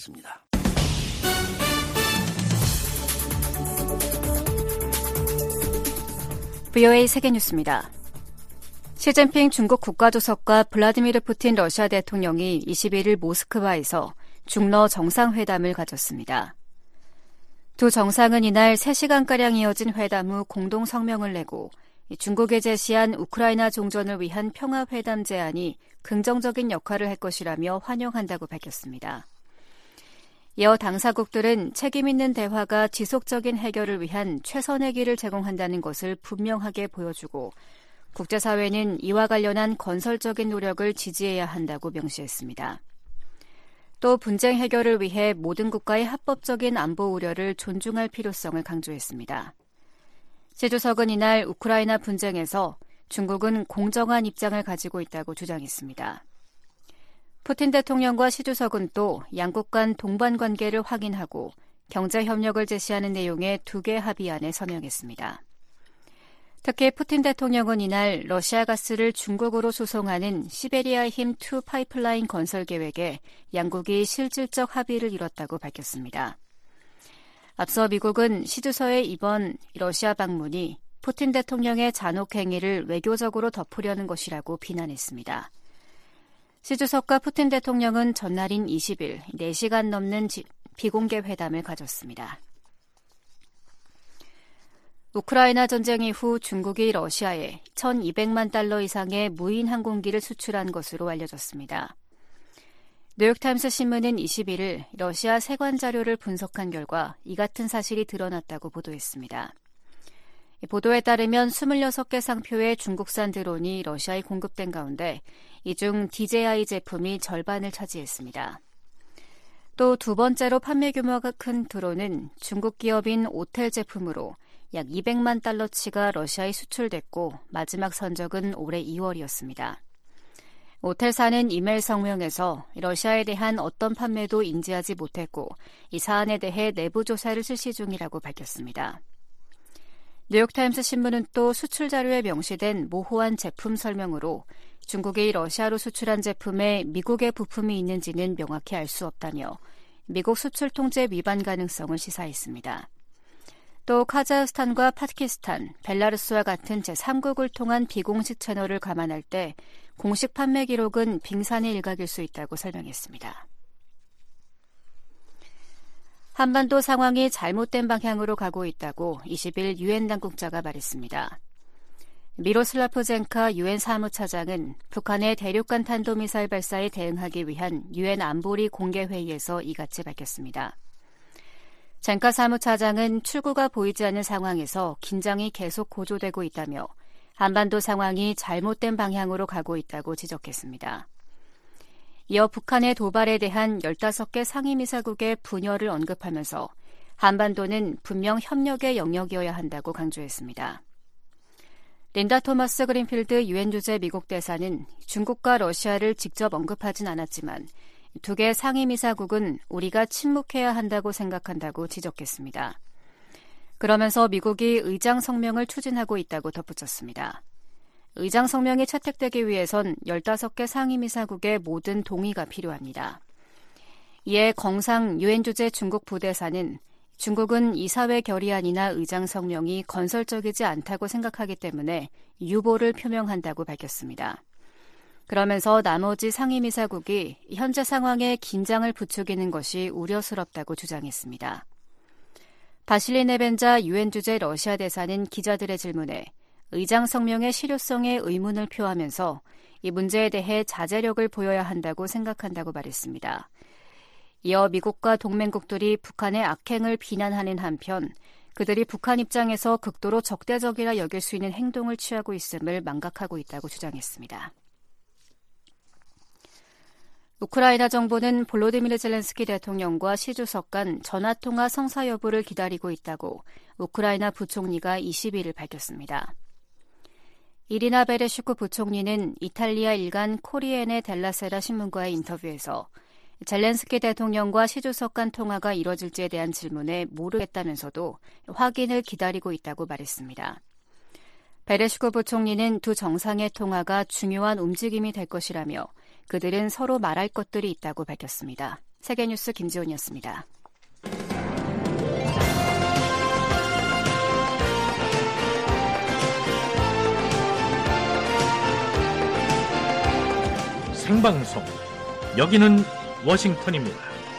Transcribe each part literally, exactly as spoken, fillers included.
있습니다. 브이오에이 세계뉴스입니다. 시진핑 중국 국가주석과 블라디미르 푸틴 러시아 대통령이 이십일일 모스크바에서 중러 정상회담을 가졌습니다. 두 정상은 이날 세 시간가량 이어진 회담 후 공동 성명을 내고 중국이 제시한 우크라이나 종전을 위한 평화회담 제안이 긍정적인 역할을 할 것이라며 환영한다고 밝혔습니다. 이어 당사국들은 책임있는 대화가 지속적인 해결을 위한 최선의 길을 제공한다는 것을 분명하게 보여주고 국제사회는 이와 관련한 건설적인 노력을 지지해야 한다고 명시했습니다. 또 분쟁 해결을 위해 모든 국가의 합법적인 안보 우려를 존중할 필요성을 강조했습니다. 시 주석은 이날 우크라이나 분쟁에서 중국은 공정한 입장을 가지고 있다고 주장했습니다. 푸틴 대통령과 시 주석은 또 양국 간 동반 관계를 확인하고 경제 협력을 제시하는 내용의 두 개 합의안에 서명했습니다. 특히 푸틴 대통령은 이날 러시아 가스를 중국으로 수송하는 시베리아 힘 투 파이프라인 건설 계획에 양국이 실질적 합의를 이뤘다고 밝혔습니다. 앞서 미국은 시 주석의 이번 러시아 방문이 푸틴 대통령의 잔혹 행위를 외교적으로 덮으려는 것이라고 비난했습니다. 시 주석과 푸틴 대통령은 전날인 이십일 네 시간 넘는 비공개 회담을 가졌습니다. 우크라이나 전쟁 이후 중국이 러시아에 천이백만 달러 이상의 무인 항공기를 수출한 것으로 알려졌습니다. 뉴욕타임스 신문은 이십일일 러시아 세관 자료를 분석한 결과 이 같은 사실이 드러났다고 보도했습니다. 보도에 따르면 이십육 개 상표의 중국산 드론이 러시아에 공급된 가운데 이 중 디제이아이 제품이 절반을 차지했습니다. 또 두 번째로 판매 규모가 큰 드론은 중국 기업인 오텔 제품으로 약 이백만 달러치가 러시아에 수출됐고 마지막 선적은 올해 이월이었습니다. 오텔사는 이메일 성명에서 러시아에 대한 어떤 판매도 인지하지 못했고 이 사안에 대해 내부 조사를 실시 중이라고 밝혔습니다. 뉴욕타임스 신문은 또 수출 자료에 명시된 모호한 제품 설명으로 중국이 러시아로 수출한 제품에 미국의 부품이 있는지는 명확히 알 수 없다며 미국 수출 통제 위반 가능성을 시사했습니다. 또 카자흐스탄과 파키스탄, 벨라루스와 같은 제삼국을 통한 비공식 채널을 감안할 때 공식 판매 기록은 빙산의 일각일 수 있다고 설명했습니다. 한반도 상황이 잘못된 방향으로 가고 있다고 이십일 유엔 당국자가 말했습니다. 미로슬라프 젠카 유엔 사무차장은 북한의 대륙간 탄도미사일 발사에 대응하기 위한 유엔 안보리 공개회의에서 이같이 밝혔습니다. 젠카 사무차장은 출구가 보이지 않는 상황에서 긴장이 계속 고조되고 있다며 한반도 상황이 잘못된 방향으로 가고 있다고 지적했습니다. 이어 북한의 도발에 대한 열다섯 개 상임이사국의 분열을 언급하면서 한반도는 분명 협력의 영역이어야 한다고 강조했습니다. 린다 토머스 그린필드 유엔 주재 미국 대사는 중국과 러시아를 직접 언급하진 않았지만 두 개 상임이사국은 우리가 침묵해야 한다고 생각한다고 지적했습니다. 그러면서 미국이 의장 성명을 추진하고 있다고 덧붙였습니다. 의장 성명이 채택되기 위해선 열다섯 개 상임이사국의 모든 동의가 필요합니다. 이에 정상 유엔 주재 중국 부대사는 중국은 이사회 결의안이나 의장 성명이 건설적이지 않다고 생각하기 때문에 유보를 표명한다고 밝혔습니다. 그러면서 나머지 상임이사국이 현재 상황에 긴장을 부추기는 것이 우려스럽다고 주장했습니다. 바실리 네벤자 유엔 주재 러시아 대사는 기자들의 질문에 의장 성명의 실효성에 의문을 표하면서 이 문제에 대해 자제력을 보여야 한다고 생각한다고 말했습니다. 이어 미국과 동맹국들이 북한의 악행을 비난하는 한편 그들이 북한 입장에서 극도로 적대적이라 여길 수 있는 행동을 취하고 있음을 망각하고 있다고 주장했습니다. 우크라이나 정부는 볼로디미르 젤렌스키 대통령과 시 주석 간 전화통화 성사 여부를 기다리고 있다고 우크라이나 부총리가 이십일일 밝혔습니다. 이리나 베레슈크 부총리는 이탈리아 일간 코리에네 델라세라 신문과의 인터뷰에서 젤렌스키 대통령과 시 주석 간 통화가 이뤄질지에 대한 질문에 모르겠다면서도 확인을 기다리고 있다고 말했습니다. 베레슈크 부총리는 두 정상의 통화가 중요한 움직임이 될 것이라며 그들은 서로 말할 것들이 있다고 밝혔습니다. 세계뉴스 김지훈이었습니다. 생방송, 여기는 워싱턴입니다.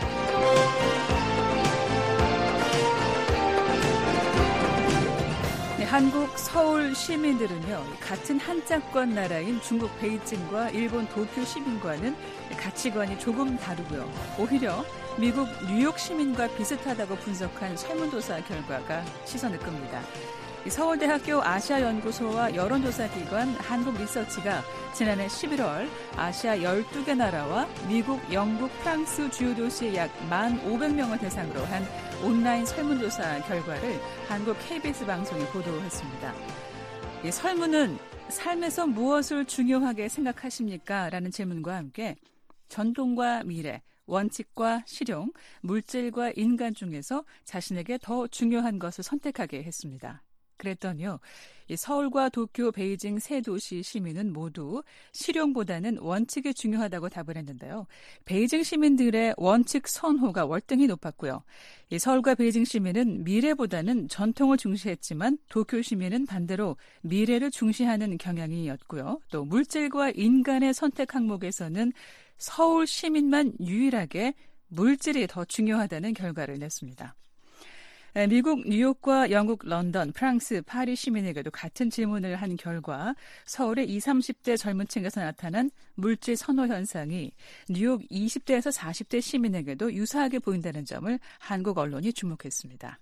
네, 한국 서울 시민들은요, 같은 한자권 나라인 중국 베이징과 일본 도쿄 시민과는 가치관이 조금 다르고요. 오히려 미국 뉴욕 시민과 비슷하다고 분석한 설문조사 결과가 시선을 끕니다. 서울대학교 아시아연구소와 여론조사기관 한국리서치가 지난해 십일월 아시아 열두 개 나라와 미국, 영국, 프랑스 주요 도시의 약 만 오백 명을 대상으로 한 온라인 설문조사 결과를 한국 케이비에스 방송이 보도했습니다. 이 설문은 삶에서 무엇을 중요하게 생각하십니까? 라는 질문과 함께 전통과 미래, 원칙과 실용, 물질과 인간 중에서 자신에게 더 중요한 것을 선택하게 했습니다. 그랬더니요, 이 서울과 도쿄, 베이징 세 도시 시민은 모두 실용보다는 원칙이 중요하다고 답을 했는데요. 베이징 시민들의 원칙 선호가 월등히 높았고요. 이 서울과 베이징 시민은 미래보다는 전통을 중시했지만 도쿄 시민은 반대로 미래를 중시하는 경향이었고요. 또 물질과 인간의 선택 항목에서는 서울 시민만 유일하게 물질이 더 중요하다는 결과를 냈습니다. 미국 뉴욕과 영국 런던, 프랑스 파리 시민에게도 같은 질문을 한 결과 서울의 이십, 삼십 대 젊은 층에서 나타난 물질 선호 현상이 뉴욕 이십 대에서 사십 대 시민에게도 유사하게 보인다는 점을 한국 언론이 주목했습니다.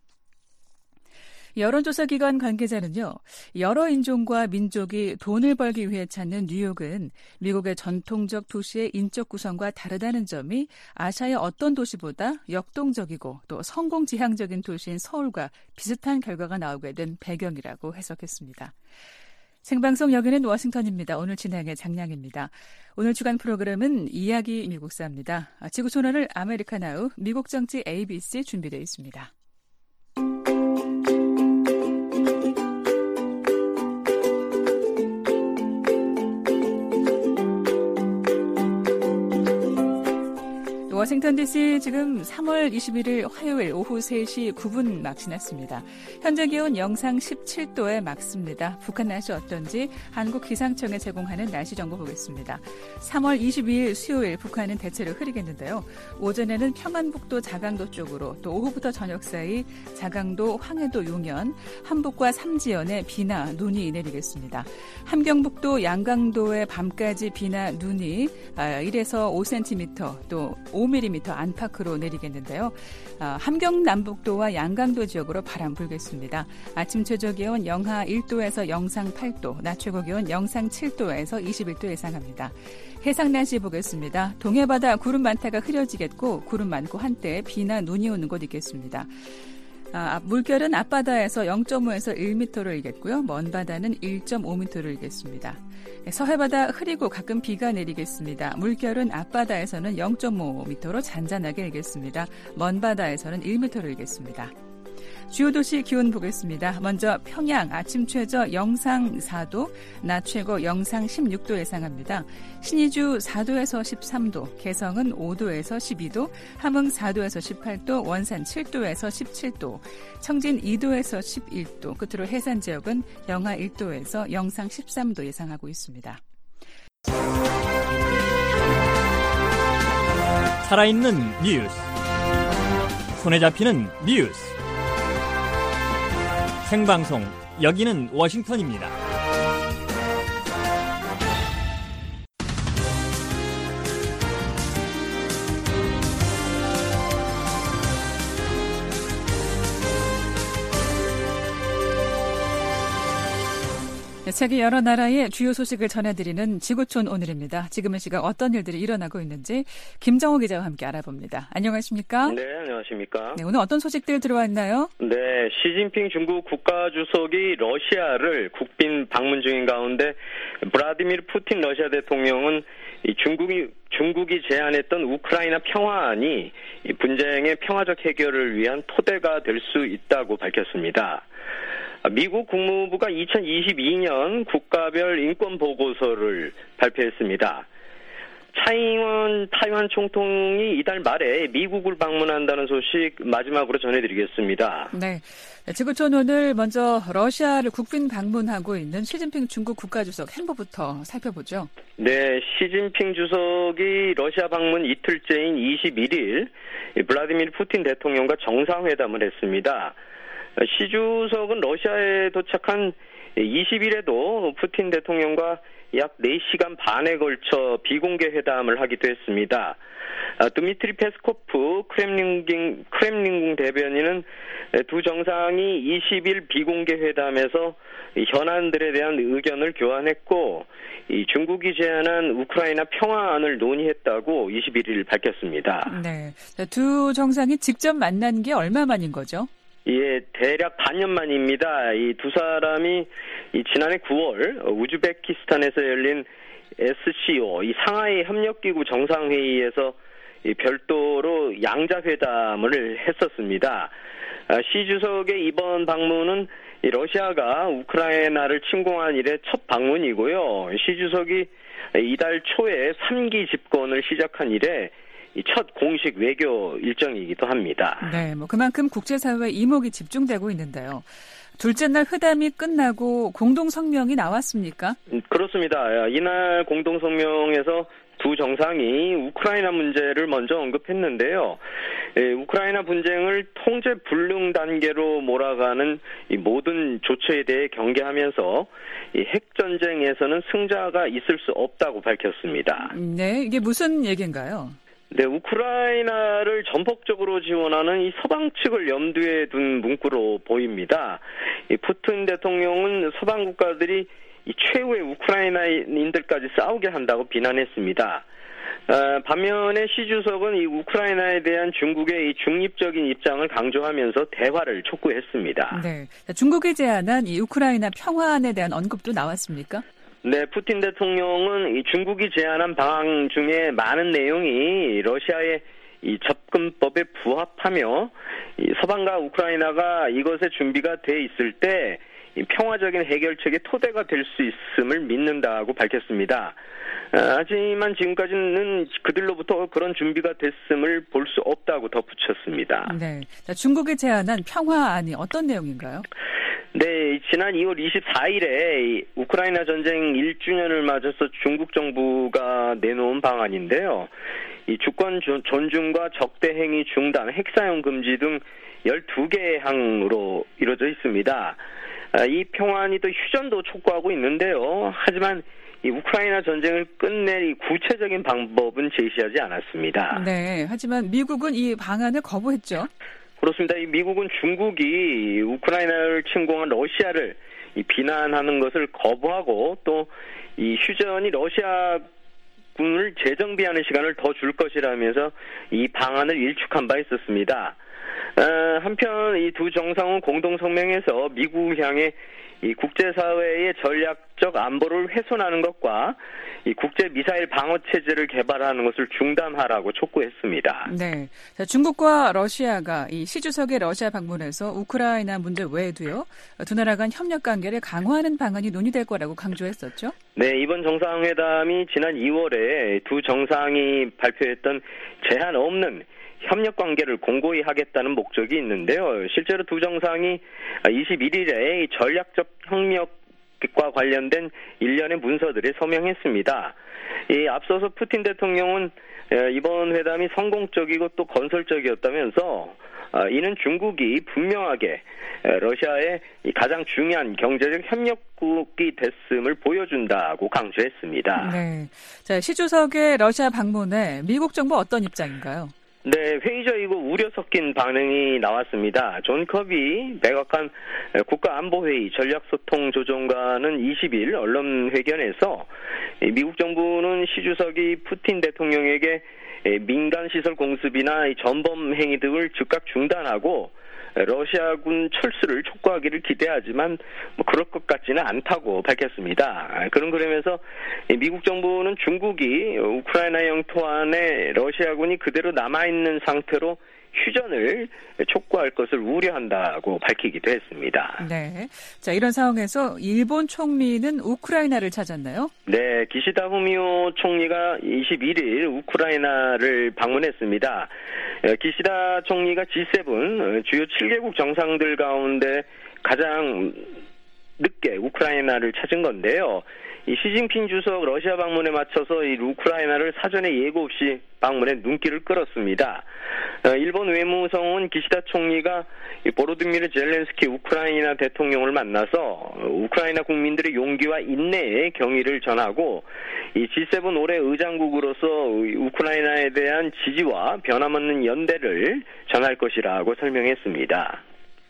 여론조사기관 관계자는요, 여러 인종과 민족이 돈을 벌기 위해 찾는 뉴욕은 미국의 전통적 도시의 인적 구성과 다르다는 점이 아시아의 어떤 도시보다 역동적이고 또 성공지향적인 도시인 서울과 비슷한 결과가 나오게 된 배경이라고 해석했습니다. 생방송 여기는 워싱턴입니다. 오늘 진행의 장량입니다. 오늘 주간 프로그램은 이야기 미국사입니다. 지구촌화를 아메리카나우 미국 정치 에이비씨 준비되어 있습니다. 워싱턴 디씨 지금 삼월 이십일일 화요일 오후 세 시 구 분 막 지났습니다. 현재 기온 영상 십칠 도에 맑습니다. 북한 날씨 어떤지 한국 기상청에 제공하는 날씨 정보 보겠습니다. 삼월 이십이일 수요일 북한은 대체로 흐리겠는데요. 오전에는 평안북도 자강도 쪽으로 또 오후부터 저녁 사이 자강도, 황해도, 용현, 함북과 삼지연에 비나 눈이 내리겠습니다. 함경북도 양강도에 밤까지 비나 눈이 일에서 오 센티미터 또 오 밀리미터 안팎으로 내리겠는데요. 아, 함경 남북도와 양강도 지역으로 바람 불겠습니다. 아침 최저 기온 영하 일 도에서 영상 팔 도, 낮 최고 기온 영상 칠 도에서 이십일 도 예상합니다. 해상 날씨 보겠습니다. 동해바다 구름 많다가 흐려지겠고 구름 많고 한때 비나 눈이 오는 곳 있겠습니다. 아, 물결은 앞바다에서 영 점 오에서 일 미터를 일겠고요. 먼 바다는 일 점 오 미터를 일겠습니다. 서해바다 흐리고 가끔 비가 내리겠습니다. 물결은 앞바다에서는 영 점 오 미터로 잔잔하게 일겠습니다. 먼 바다에서는 일 미터를 일겠습니다. 주요 도시 기온 보겠습니다. 먼저 평양 아침 최저 영상 사 도, 낮 최고 영상 십육 도 예상합니다. 신의주 사 도에서 십삼 도, 개성은 오 도에서 십이 도, 함흥 사 도에서 십팔 도, 원산 칠 도에서 십칠 도, 청진 이 도에서 십일 도, 끝으로 해산 지역은 영하 일 도에서 영상 십삼 도 예상하고 있습니다. 살아있는 뉴스, 손에 잡히는 뉴스, 생방송, 여기는 워싱턴입니다. 세계 여러 나라의 주요 소식을 전해드리는 지구촌 오늘입니다. 지금 이 시각 어떤 일들이 일어나고 있는지 김정호 기자와 함께 알아봅니다. 안녕하십니까? 네, 안녕하십니까? 네, 오늘 어떤 소식들 들어와 있나요? 네, 시진핑 중국 국가주석이 러시아를 국빈 방문 중인 가운데 블라디미르 푸틴 러시아 대통령은 이 중국이 중국이 제안했던 우크라이나 평화안이 이 분쟁의 평화적 해결을 위한 토대가 될 수 있다고 밝혔습니다. 미국 국무부가 이천이십이 년 국가별 인권 보고서를 발표했습니다. 차이잉원 타이완 총통이 이달 말에 미국을 방문한다는 소식 마지막으로 전해드리겠습니다. 네. 지구촌 오늘 먼저 러시아를 국빈 방문하고 있는 시진핑 중국 국가주석 행보부터 살펴보죠. 네, 시진핑 주석이 러시아 방문 이틀째인 이십일 일 블라디미르 푸틴 대통령과 정상회담을 했습니다. 시 주석은 러시아에 도착한 이십 일에도 푸틴 대통령과 약 네 시간 반에 걸쳐 비공개 회담을 하기도 했습니다. 드미트리 페스코프 크렘린궁, 크렘린궁 대변인은 두 정상이 이십 일 비공개 회담에서 현안들에 대한 의견을 교환했고 이 중국이 제안한 우크라이나 평화안을 논의했다고 이십일 일 밝혔습니다. 네, 두 정상이 직접 만난 게 얼마 만인 거죠? 예, 대략 반년 만입니다. 이 두 사람이 이 지난해 구월 우즈베키스탄에서 열린 에스시오, 이 상하이 협력기구 정상회의에서 이 별도로 양자회담을 했었습니다. 시 주석의 이번 방문은 이 러시아가 우크라이나를 침공한 이래 첫 방문이고요. 시 주석이 이달 초에 삼 기 집권을 시작한 이래 첫 공식 외교 일정이기도 합니다. 네, 뭐 그만큼 국제사회의 이목이 집중되고 있는데요. 둘째 날 회담이 끝나고 공동성명이 나왔습니까? 그렇습니다. 이날 공동성명에서 두 정상이 우크라이나 문제를 먼저 언급했는데요. 예, 우크라이나 분쟁을 통제 불능 단계로 몰아가는 이 모든 조처에 대해 경계하면서 이 핵전쟁에서는 승자가 있을 수 없다고 밝혔습니다. 네, 이게 무슨 얘기인가요? 네, 우크라이나를 전폭적으로 지원하는 이 서방 측을 염두에 둔 문구로 보입니다. 이 푸틴 대통령은 서방 국가들이 이 최후의 우크라이나인들까지 싸우게 한다고 비난했습니다. 어, 반면에 시 주석은 이 우크라이나에 대한 중국의 이 중립적인 입장을 강조하면서 대화를 촉구했습니다. 네, 중국이 제안한 이 우크라이나 평화안에 대한 언급도 나왔습니까? 네, 푸틴 대통령은 이 중국이 제안한 방안 중에 많은 내용이 러시아의 이 접근법에 부합하며 이 서방과 우크라이나가 이것에 준비가 돼 있을 때 이 평화적인 해결책의 토대가 될 수 있음을 믿는다고 밝혔습니다. 하지만 지금까지는 그들로부터 그런 준비가 됐음을 볼 수 없다고 덧붙였습니다. 네, 중국이 제안한 평화안이 어떤 내용인가요? 네, 지난 이월 이십사일에 우크라이나 전쟁 일 주년을 맞아서 중국 정부가 내놓은 방안인데요. 이 주권 존중과 적대 행위 중단, 핵사용 금지 등 열두 개의 항으로 이루어져 있습니다. 이 평안이 또 휴전도 촉구하고 있는데요. 하지만 이 우크라이나 전쟁을 끝낼 이 구체적인 방법은 제시하지 않았습니다. 네, 하지만 미국은 이 방안을 거부했죠. 그렇습니다. 이 미국은 중국이 우크라이나를 침공한 러시아를 이 비난하는 것을 거부하고 또 이 휴전이 러시아군을 재정비하는 시간을 더 줄 것이라면서 이 방안을 일축한 바 있었습니다. 어, 한편 이 두 정상은 공동 성명에서 미국을 향해 이 국제사회의 전략적 안보를 훼손하는 것과 이 국제 미사일 방어 체제를 개발하는 것을 중단하라고 촉구했습니다. 네, 자, 중국과 러시아가 이 시 주석의 러시아 방문에서 우크라이나 문제 외에도요, 두 나라 간 협력 관계를 강화하는 방안이 논의될 거라고 강조했었죠. 네, 이번 정상회담이 지난 이월에 두 정상이 발표했던 제한 없는 협력 관계를 공고히 하겠다는 목적이 있는데요. 실제로 두 정상이 이십일 일에 전략적 협력과 관련된 일련의 문서들을 서명했습니다. 이 앞서서 푸틴 대통령은 이번 회담이 성공적이고 또 건설적이었다면서 이는 중국이 분명하게 러시아의 가장 중요한 경제적 협력국이 됐음을 보여준다고 강조했습니다. 네, 자, 시 주석의 러시아 방문에 미국 정부 어떤 입장인가요? 네, 회의적이고 우려 섞인 반응이 나왔습니다. 존 커비 백악관 국가안보회의 전략소통조정관은 이십 일 언론회견에서 미국 정부는 시 주석이 푸틴 대통령에게 민간시설 공습이나 전범 행위 등을 즉각 중단하고 러시아군 철수를 촉구하기를 기대하지만 뭐 그럴 것 같지는 않다고 밝혔습니다. 그런 그러면서 미국 정부는 중국이 우크라이나 영토 안에 러시아군이 그대로 남아있는 상태로 휴전을 촉구할 것을 우려한다고 밝히기도 했습니다. 네. 자, 이런 상황에서 일본 총리는 우크라이나를 찾았나요? 네, 기시다 후미오 총리가 이십일일 우크라이나를 방문했습니다. 기시다 총리가 지 세븐 주요 칠 개국 정상들 가운데 가장 늦게 우크라이나를 찾은 건데요. 이 시진핑 주석 러시아 방문에 맞춰서 이 우크라이나를 사전에 예고 없이 방문해 눈길을 끌었습니다. 일본 외무성은 기시다 총리가 보로디미르 젤렌스키 우크라이나 대통령을 만나서 우크라이나 국민들의 용기와 인내에 경의를 전하고 이 지 세븐 올해 의장국으로서 우크라이나에 대한 지지와 변함없는 연대를 전할 것이라고 설명했습니다.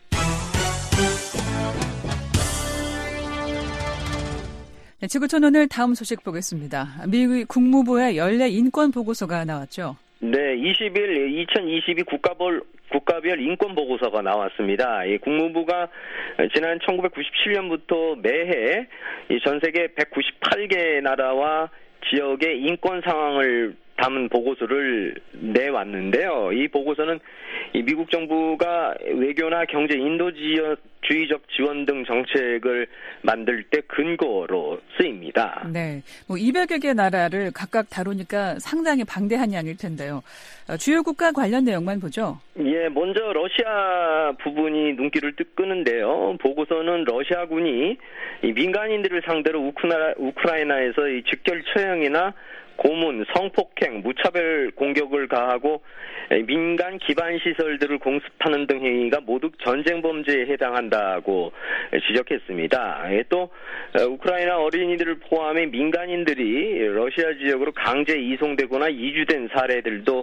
네, 지구촌 오늘 다음 소식 보겠습니다. 미국 국무부의 연례 인권 보고서가 나왔죠. 네, 이십일 이천이십이 국가별, 국가별 인권 보고서가 나왔습니다. 이 국무부가 지난 천구백구십칠 년부터 매해 전 세계 백구십팔 개 나라와 지역의 인권 상황을 담은 보고서를 내왔는데요. 이 보고서는 이 미국 정부가 외교나 경제 인도주의적 지원 등 정책을 만들 때 근거로 쓰입니다. 네, 뭐 이백여 개 나라를 각각 다루니까 상당히 방대한 양일 텐데요. 주요 국가 관련 내용만 보죠. 예, 먼저 러시아 부분이 눈길을 끄는데요. 보고서는 러시아군이 이 민간인들을 상대로 우크라, 우크라이나에서 이 직결 처형이나 고문, 성폭행, 무차별 공격을 가하고 민간 기반 시설들을 공습하는 등 행위가 모두 전쟁 범죄에 해당한다고 지적했습니다. 또 우크라이나 어린이들을 포함해 민간인들이 러시아 지역으로 강제 이송되거나 이주된 사례들도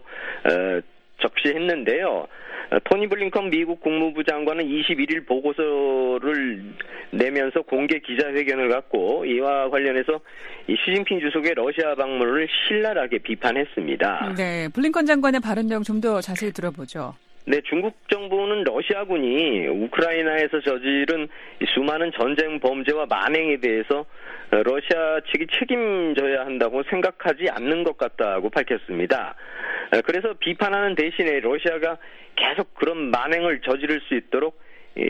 적시했는데요. 토니 블링컨 미국 국무부 장관은 이십일일 보고서를 내면서 공개 기자회견을 갖고 이와 관련해서 이 시진핑 주석의 러시아 방문을 신랄하게 비판했습니다. 네, 블링컨 장관의 발언 내용 좀 더 자세히 들어보죠. 네, 중국 정부는 러시아군이 우크라이나에서 저지른 수많은 전쟁 범죄와 만행에 대해서 러시아 측이 책임져야 한다고 생각하지 않는 것 같다고 밝혔습니다. 그래서 비판하는 대신에 러시아가 계속 그런 만행을 저지를 수 있도록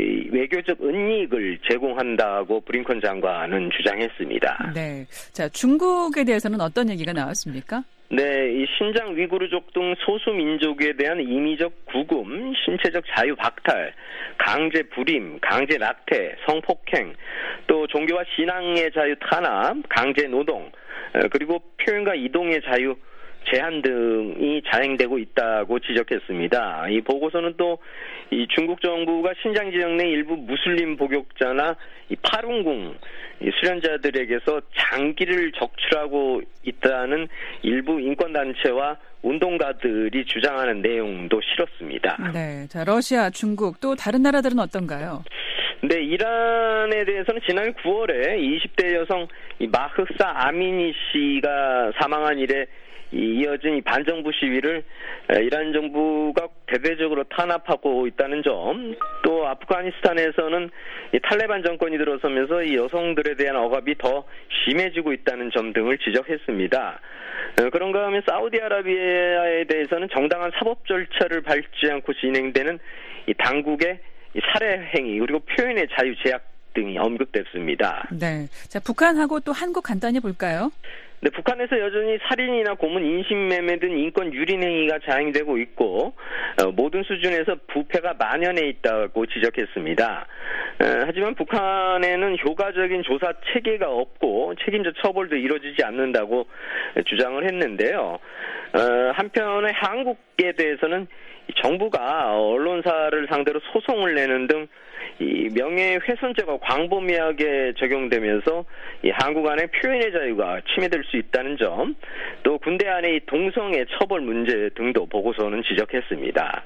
외교적 은닉을 제공한다고 브링컨 장관은 주장했습니다. 네, 자 중국에 대해서는 어떤 얘기가 나왔습니까? 네, 이 신장 위구르족 등 소수 민족에 대한 인위적 구금, 신체적 자유 박탈, 강제 불임, 강제 낙태, 성폭행, 또 종교와 신앙의 자유 탄압, 강제 노동, 그리고 표현과 이동의 자유 제한 등이 자행되고 있다고 지적했습니다. 이 보고서는 또 이 중국 정부가 신장 지역 내 일부 무슬림 복역자나 이 파룬궁 이 수련자들에게서 장기를 적출하고 있다는 일부 인권단체와 운동가들이 주장하는 내용도 실었습니다. 네, 자 러시아, 중국 또 다른 나라들은 어떤가요? 네, 이란에 대해서는 지난 구월에 이십 대 여성 이 마흐사 아미니 씨가 사망한 이래 이어진 이 반정부 시위를 이란 정부가 대대적으로 탄압하고 있다는 점, 또 아프가니스탄에서는 이 탈레반 정권이 들어서면서 이 여성들에 대한 억압이 더 심해지고 있다는 점 등을 지적했습니다. 그런가 하면 사우디아라비아에 대해서는 정당한 사법 절차를 밟지 않고 진행되는 이 당국의 이 살해 행위 그리고 표현의 자유 제약 등이 언급됐습니다. 네, 자 북한하고 또 한국 간단히 볼까요? 네, 북한에서 여전히 살인이나 고문, 인신매매 등 인권 유린 행위가 자행되고 있고 어, 모든 수준에서 부패가 만연해 있다고 지적했습니다. 어, 하지만 북한에는 효과적인 조사 체계가 없고 책임자 처벌도 이루어지지 않는다고 주장을 했는데요. 어, 한편에 한국에 대해서는 정부가 언론사를 상대로 소송을 내는 등 이 명예훼손죄가 광범위하게 적용되면서 이 한국 안의 표현의 자유가 침해될 수 있다는 점, 또 군대 안의 이 동성애 처벌 문제 등도 보고서는 지적했습니다.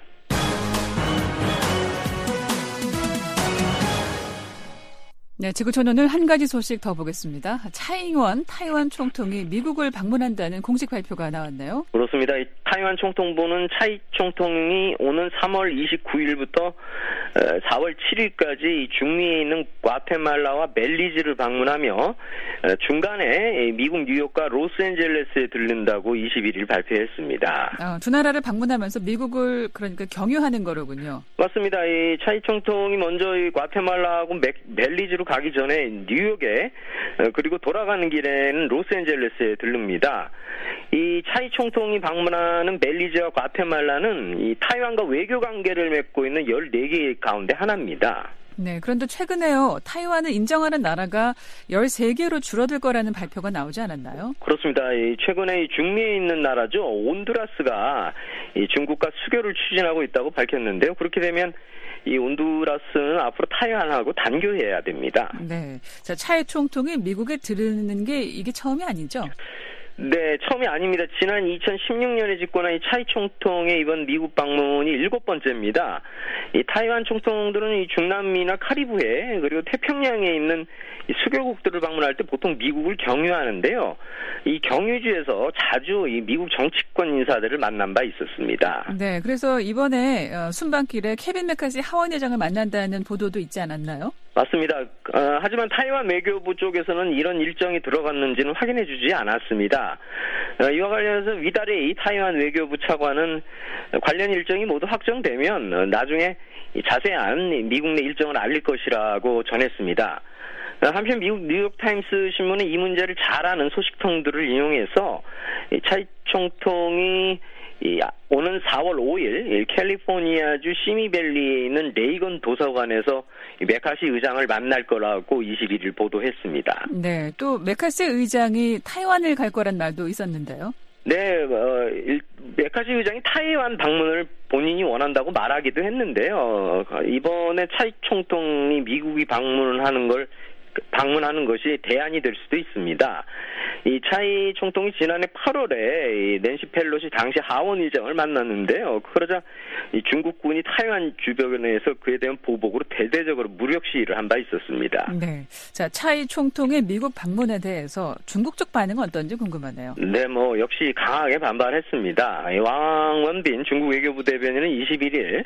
네, 지구촌 오늘 한 가지 소식 더 보겠습니다. 차잉원 타이완 총통이 미국을 방문한다는 공식 발표가 나왔네요. 그렇습니다. 이 타이완 총통부는 차이 총통이 오는 삼월 이십구일부터 사월 칠일까지 중미에 있는 과테말라와 벨리즈를 방문하며 중간에 미국 뉴욕과 로스앤젤레스에 들른다고 이십일일 발표했습니다. 아, 두 나라를 방문하면서 미국을 그러니까 경유하는 거로군요. 맞습니다. 이 차이 총통이 먼저 이 과테말라하고 벨리즈로 가기 전에 뉴욕에 그리고 돌아가는 길에는 로스앤젤레스에 들릅니다. 이 차이 총통이 방문하는 벨리즈와 과테말라는 이 타이완과 외교 관계를 맺고 있는 열네 개 가운데 하나입니다. 네, 그런데 최근에요. 타이완을 인정하는 나라가 열세 개로 줄어들 거라는 발표가 나오지 않았나요? 그렇습니다. 이 최근에 이 중미에 있는 나라죠. 온두라스가 이 중국과 수교를 추진하고 있다고 밝혔는데요. 그렇게 되면 이 온두라스는 앞으로 타이완하고 단교해야 됩니다. 네, 자, 차이 총통이 미국에 들르는 게 이게 처음이 아니죠? 네, 처음이 아닙니다. 지난 이천십육년에 집권한 이 차이 총통의 이번 미국 방문이 일곱 번째입니다. 이 타이완 총통들은 이 중남미나 카리브해 그리고 태평양에 있는 이 수교국들을 방문할 때 보통 미국을 경유하는데요. 이 경유지에서 자주 이 미국 정치권 인사들을 만난 바 있었습니다. 네, 그래서 이번에 순방길에 케빈 메카시 하원 의장을 만난다는 보도도 있지 않았나요? 맞습니다. 어, 하지만 타이완 외교부 쪽에서는 이런 일정이 들어갔는지는 확인해주지 않았습니다. 어, 이와 관련해서 위달의 이 타이완 외교부 차관은 관련 일정이 모두 확정되면 어, 나중에 자세한 미국 내 일정을 알릴 것이라고 전했습니다. 어, 한편 미국 뉴욕타임스 신문은 이 문제를 잘 아는 소식통들을 인용해서 이 차이 총통이 이 오는 사월 오일 캘리포니아주 시미밸리에 있는 레이건 도서관에서 메카시 의장을 만날 거라고 이십일일 보도했습니다. 네, 또 메카시 의장이 타이완을 갈 거란 말도 있었는데요. 네, 어, 메카시 의장이 타이완 방문을 본인이 원한다고 말하기도 했는데요. 이번에 차이 총통이 미국이 방문하는 걸 방문하는 것이 대안이 될 수도 있습니다. 이 차이 총통이 지난해 팔월에 낸시 펠로시 당시 하원 의장을 만났는데요. 그러자 이 중국군이 타이완 주변에서 그에 대한 보복으로 대대적으로 무력 시위를 한 바 있었습니다. 네, 자 차이 총통의 미국 방문에 대해서 중국 쪽 반응은 어떤지 궁금하네요. 네, 뭐 역시 강하게 반발했습니다. 왕 원빈 중국 외교부 대변인은 이십일일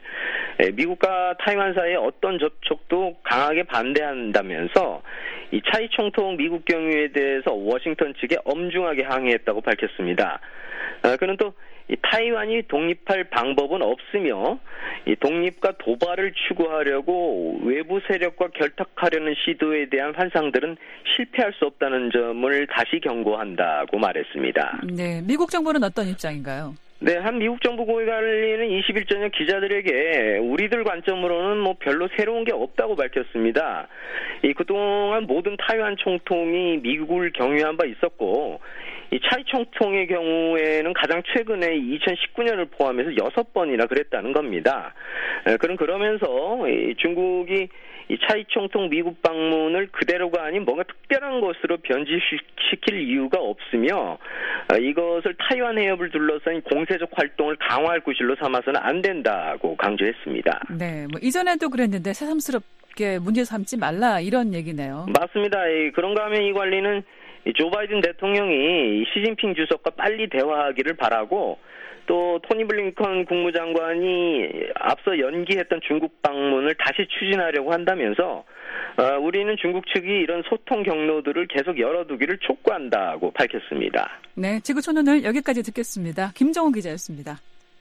미국과 타이완 사이의 어떤 접촉도 강하게 반대한다면서 이 차이 총통 미국 경유에 대해서 워싱턴 측에 엄중하게 항의했다고 밝혔습니다. 아, 그는 또 이 타이완이 독립할 방법은 없으며 이 독립과 도발을 추구하려고 외부 세력과 결탁하려는 시도에 대한 환상들은 실패할 수 없다는 점을 다시 경고한다고 말했습니다. 네, 미국 정부는 어떤 입장인가요? 네, 한 미국 정부 고위 관리는 이십일 저녁 기자들에게 우리들 관점으로는 뭐 별로 새로운 게 없다고 밝혔습니다. 이 그동안 모든 타이완 총통이 미국을 경유한 바 있었고 이 차이 총통의 경우에는 가장 최근에 이천십구년을 포함해서 여섯 번이나 그랬다는 겁니다. 그럼 그러면서 이 중국이 이 차이 총통 미국 방문을 그대로가 아닌 뭔가 특별한 것으로 변질시킬 이유가 없으며 이것을 타이완 해협을 둘러싼 공세적 활동을 강화할 구실로 삼아서는 안 된다고 강조했습니다. 네, 뭐 이전에도 그랬는데 새삼스럽게 문제 삼지 말라 이런 얘기네요. 맞습니다. 그런가 하면 이 관리는 조 바이든 대통령이 시진핑 주석과 빨리 대화하기를 바라고 또 토니 블링컨 국무장관이 앞서 연기했던 중국 방문을 다시 추진하려고 한다면서 어, 우리는 중국 측이 이런 소통 경로들을 계속 열어두기를 촉구한다고 밝혔습니다. 네, 지구촌 오늘 여기까지 듣겠습니다. 김정호 기자였습니다.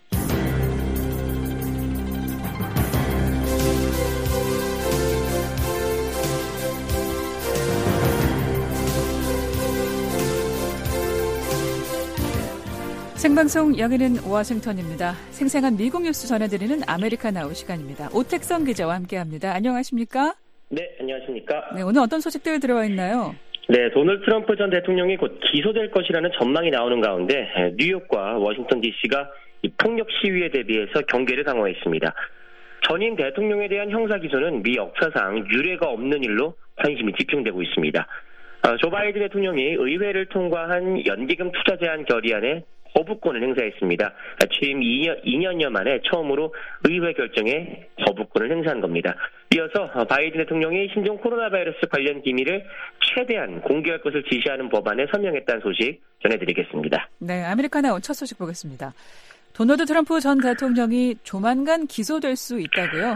생방송 여기는 워싱턴입니다. 생생한 미국 뉴스 전해드리는 아메리카나우 시간입니다. 오택성 기자와 함께합니다. 안녕하십니까? 네, 안녕하십니까? 네, 오늘 어떤 소식들 들어와 있나요? 네, 도널드 트럼프 전 대통령이 곧 기소될 것이라는 전망이 나오는 가운데 뉴욕과 워싱턴 디씨가 이 폭력 시위에 대비해서 경계를 강화했습니다. 전임 대통령에 대한 형사 기소는 미 역사상 유례가 없는 일로 관심이 집중되고 있습니다. 조 바이든 대통령이 의회를 통과한 연기금 투자 제한 결의안에 거부권을 행사했습니다. 취임 이 년여 만에 처음으로 의회 결정에 거부권을 행사한 겁니다. 이어서 바이든 대통령이 신종 코로나 바이러스 관련 기밀을 최대한 공개할 것을 지시하는 법안에 서명했다는 소식 전해드리겠습니다. 네, 아메리카나우 첫 소식 보겠습니다. 도널드 트럼프 전 대통령이 조만간 기소될 수 있다고요?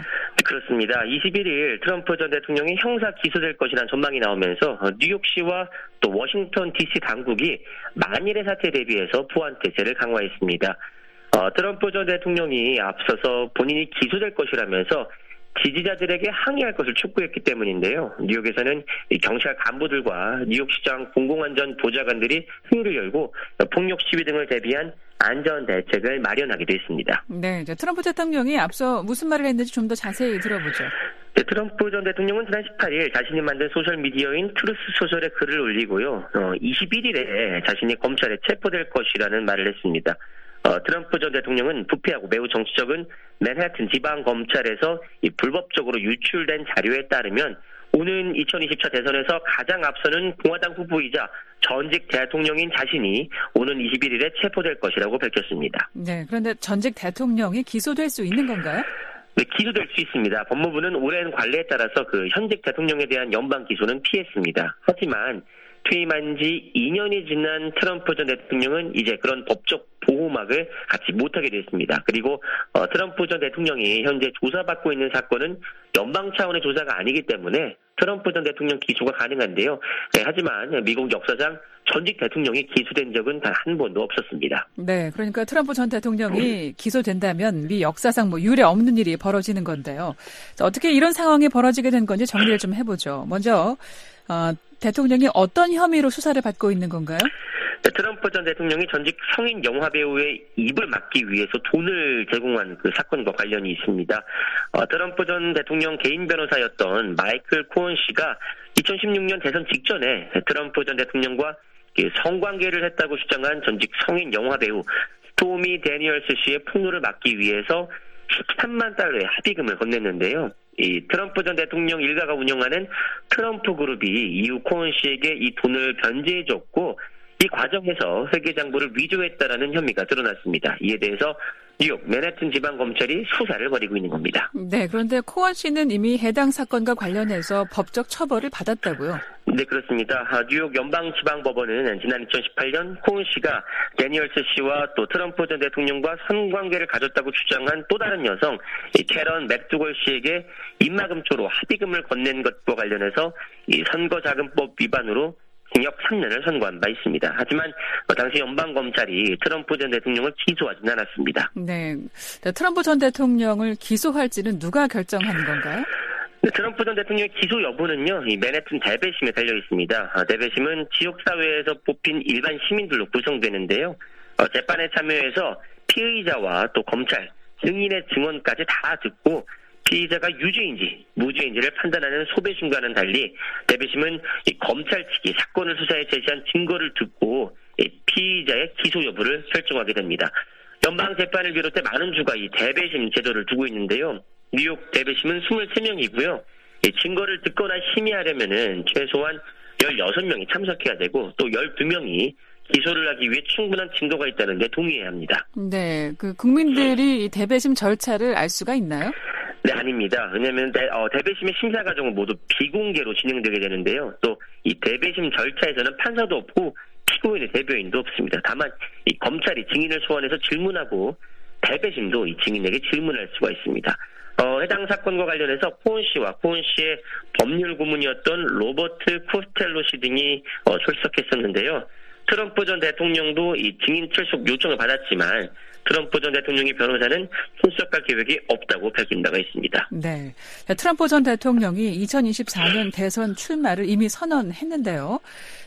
그렇습니다. 이십일 일 트럼프 전 대통령이 형사 기소될 것이라는 전망이 나오면서 뉴욕시와 또 워싱턴 디씨 당국이 만일의 사태에 대비해서 보안 태세를 강화했습니다. 어, 트럼프 전 대통령이 앞서서 본인이 기소될 것이라면서 지지자들에게 항의할 것을 촉구했기 때문인데요. 뉴욕에서는 경찰 간부들과 뉴욕시장 공공안전 보좌관들이 회의를 열고 폭력 시위 등을 대비한 안전 대책을 마련하기도 했습니다. 네, 트럼프 대통령이 앞서 무슨 말을 했는지 좀 더 자세히 들어보죠. 네, 트럼프 전 대통령은 지난 십팔 일 자신이 만든 소셜미디어인 트루스 소셜에 글을 올리고요. 어, 이십일 일에 자신이 검찰에 체포될 것이라는 말을 했습니다. 어, 트럼프 전 대통령은 부패하고 매우 정치적인 맨해튼 지방검찰에서 이 불법적으로 유출된 자료에 따르면 오는 이천이십사 대선에서 가장 앞서는 공화당 후보이자 전직 대통령인 자신이 오는 이십일 일에 체포될 것이라고 밝혔습니다. 네, 그런데 전직 대통령이 기소될 수 있는 건가요? 네, 기소될 수 있습니다. 법무부는 오랜 관례에 따라서 그 현직 대통령에 대한 연방 기소는 피했습니다. 하지만 퇴임한 지 이 년이 지난 트럼프 전 대통령은 이제 그런 법적 보호막을 갖지 못하게 됐습니다. 그리고 어, 트럼프 전 대통령이 현재 조사받고 있는 사건은 연방 차원의 조사가 아니기 때문에 트럼프 전 대통령 기소가 가능한데요. 네, 하지만 미국 역사상 전직 대통령이 기소된 적은 단 한 번도 없었습니다. 네, 그러니까 트럼프 전 대통령이 기소된다면 미 역사상 뭐 유례 없는 일이 벌어지는 건데요. 자, 어떻게 이런 상황이 벌어지게 된 건지 정리를 좀 해보죠. 먼저 어, 대통령이 어떤 혐의로 수사를 받고 있는 건가요? 네, 트럼프 전 대통령이 전직 성인 영화 배우의 입을 막기 위해서 돈을 제공한 그 사건과 관련이 있습니다. 어, 트럼프 전 대통령 개인 변호사였던 마이클 코언 씨가 이천십육 년 대선 직전에 트럼프 전 대통령과 성관계를 했다고 주장한 전직 성인 영화 배우 스토미 데니얼스 씨의 폭로를 막기 위해서 십삼만 달러의 합의금을 건넸는데요. 이 트럼프 전 대통령 일가가 운영하는 트럼프 그룹이 이후 코언 씨에게 이 돈을 변제해줬고 이 과정에서 회계장부를 위조했다라는 혐의가 드러났습니다. 이에 대해서 뉴욕 맨해튼 지방검찰이 수사를 벌이고 있는 겁니다. 네, 그런데 코언 씨는 이미 해당 사건과 관련해서 법적 처벌을 받았다고요? 네, 그렇습니다. 뉴욕 연방지방법원은 지난 이천십팔 년 코언 씨가 데니얼스 씨와 또 트럼프 전 대통령과 선관계를 가졌다고 주장한 또 다른 여성 캐런 맥두걸 씨에게 입막음초로 합의금을 건넨 것과 관련해서 이 선거자금법 위반으로 징역 삼 년을 선고한 바 있습니다. 하지만 당시 연방검찰이 트럼프 전 대통령을 기소하지는 않았습니다. 네, 트럼프 전 대통령을 기소할지는 누가 결정하는 건가요? 네, 트럼프 전 대통령의 기소 여부는요, 이 맨해튼 대배심에 달려 있습니다. 아, 대배심은 지역사회에서 뽑힌 일반 시민들로 구성되는데요. 어, 재판에 참여해서 피의자와 또 검찰, 증인의 증언까지 다 듣고 피의자가 유죄인지 무죄인지를 판단하는 소배심과는 달리 대배심은 이 검찰 측이 사건을 수사에 제시한 증거를 듣고 이 피의자의 기소 여부를 결정하게 됩니다. 연방재판을 비롯해 많은 주가 이 대배심 제도를 두고 있는데요. 뉴욕 대배심은 이십삼 명이고요. 이 증거를 듣거나 심의하려면은 최소한 십육 명이 참석해야 되고 또 십이 명이 기소를 하기 위해 충분한 증거가 있다는 데 동의해야 합니다. 네, 그 국민들이 이 대배심 절차를 알 수가 있나요? 네, 아닙니다. 왜냐하면 대, 어, 대배심의 심사 과정은 모두 비공개로 진행되게 되는데요. 또 이 대배심 절차에서는 판사도 없고 피고인의 대변인도 없습니다. 다만 이 검찰이 증인을 소환해서 질문하고 대배심도 이 증인에게 질문할 수가 있습니다. 어, 해당 사건과 관련해서 코언 씨와 코언 씨의 법률 고문이었던 로버트 코스텔로 씨 등이 어, 출석했었는데요. 트럼프 전 대통령도 이 증인 출석 요청을 받았지만 트럼프 전 대통령의 변호사는 출석할 계획이 없다고 밝힌 바가 있습니다. 네, 트럼프 전 대통령이 이천이십사 년 대선 출마를 이미 선언했는데요.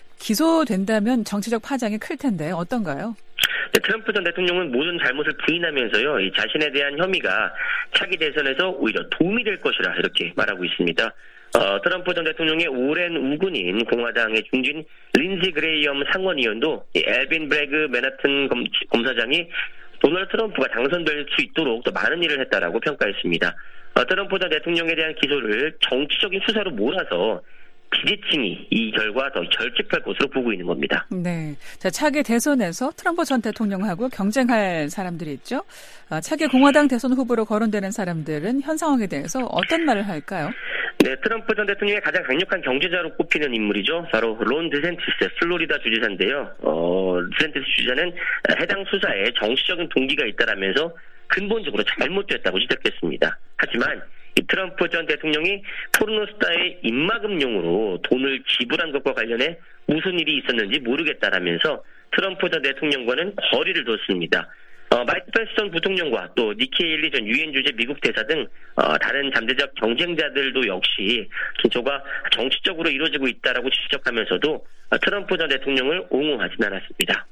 기소된다면 정치적 파장이 클 텐데 어떤가요? 네, 트럼프 전 대통령은 모든 잘못을 부인하면서요, 이 자신에 대한 혐의가 차기 대선에서 오히려 도움이 될 것이라 이렇게 말하고 있습니다. 어, 트럼프 전 대통령의 오랜 우군인 공화당의 중진 린지 그레이엄 상원의원도 이 엘빈 브래그 맨하튼 검, 검사장이 도널드 트럼프가 당선될 수 있도록 더 많은 일을 했다라고 평가했습니다. 어, 트럼프 전 대통령에 대한 기소를 정치적인 수사로 몰아서 지지층이 이 결과 더 결집할 것으로 보고 있는 겁니다. 네, 자, 차기 대선에서 트럼프 전 대통령하고 경쟁할 사람들이 있죠. 아, 차기 공화당 대선 후보로 거론되는 사람들은 현 상황에 대해서 어떤 말을 할까요? 네, 트럼프 전 대통령의 가장 강력한 경제자로 꼽히는 인물이죠. 바로 론 드샌티스, 플로리다 주지사인데요. 어, 드샌티스 주지사는 해당 수사에 정치적인 동기가 있다라면서 근본적으로 잘못됐다고 지적했습니다. 하지만 이 트럼프 전 대통령이 포르노스타의 입막음용으로 돈을 지불한 것과 관련해 무슨 일이 있었는지 모르겠다라면서 트럼프 전 대통령과는 거리를 뒀습니다. 어, 마이크 펜스 전 부통령과 또 니키 헤일리 전 유엔 주재 미국 대사 등 어, 다른 잠재적 경쟁자들도 역시 기소가 정치적으로 이루어지고 있다라고 지적하면서도 어, 트럼프 전 대통령을 옹호하진 않았습니다.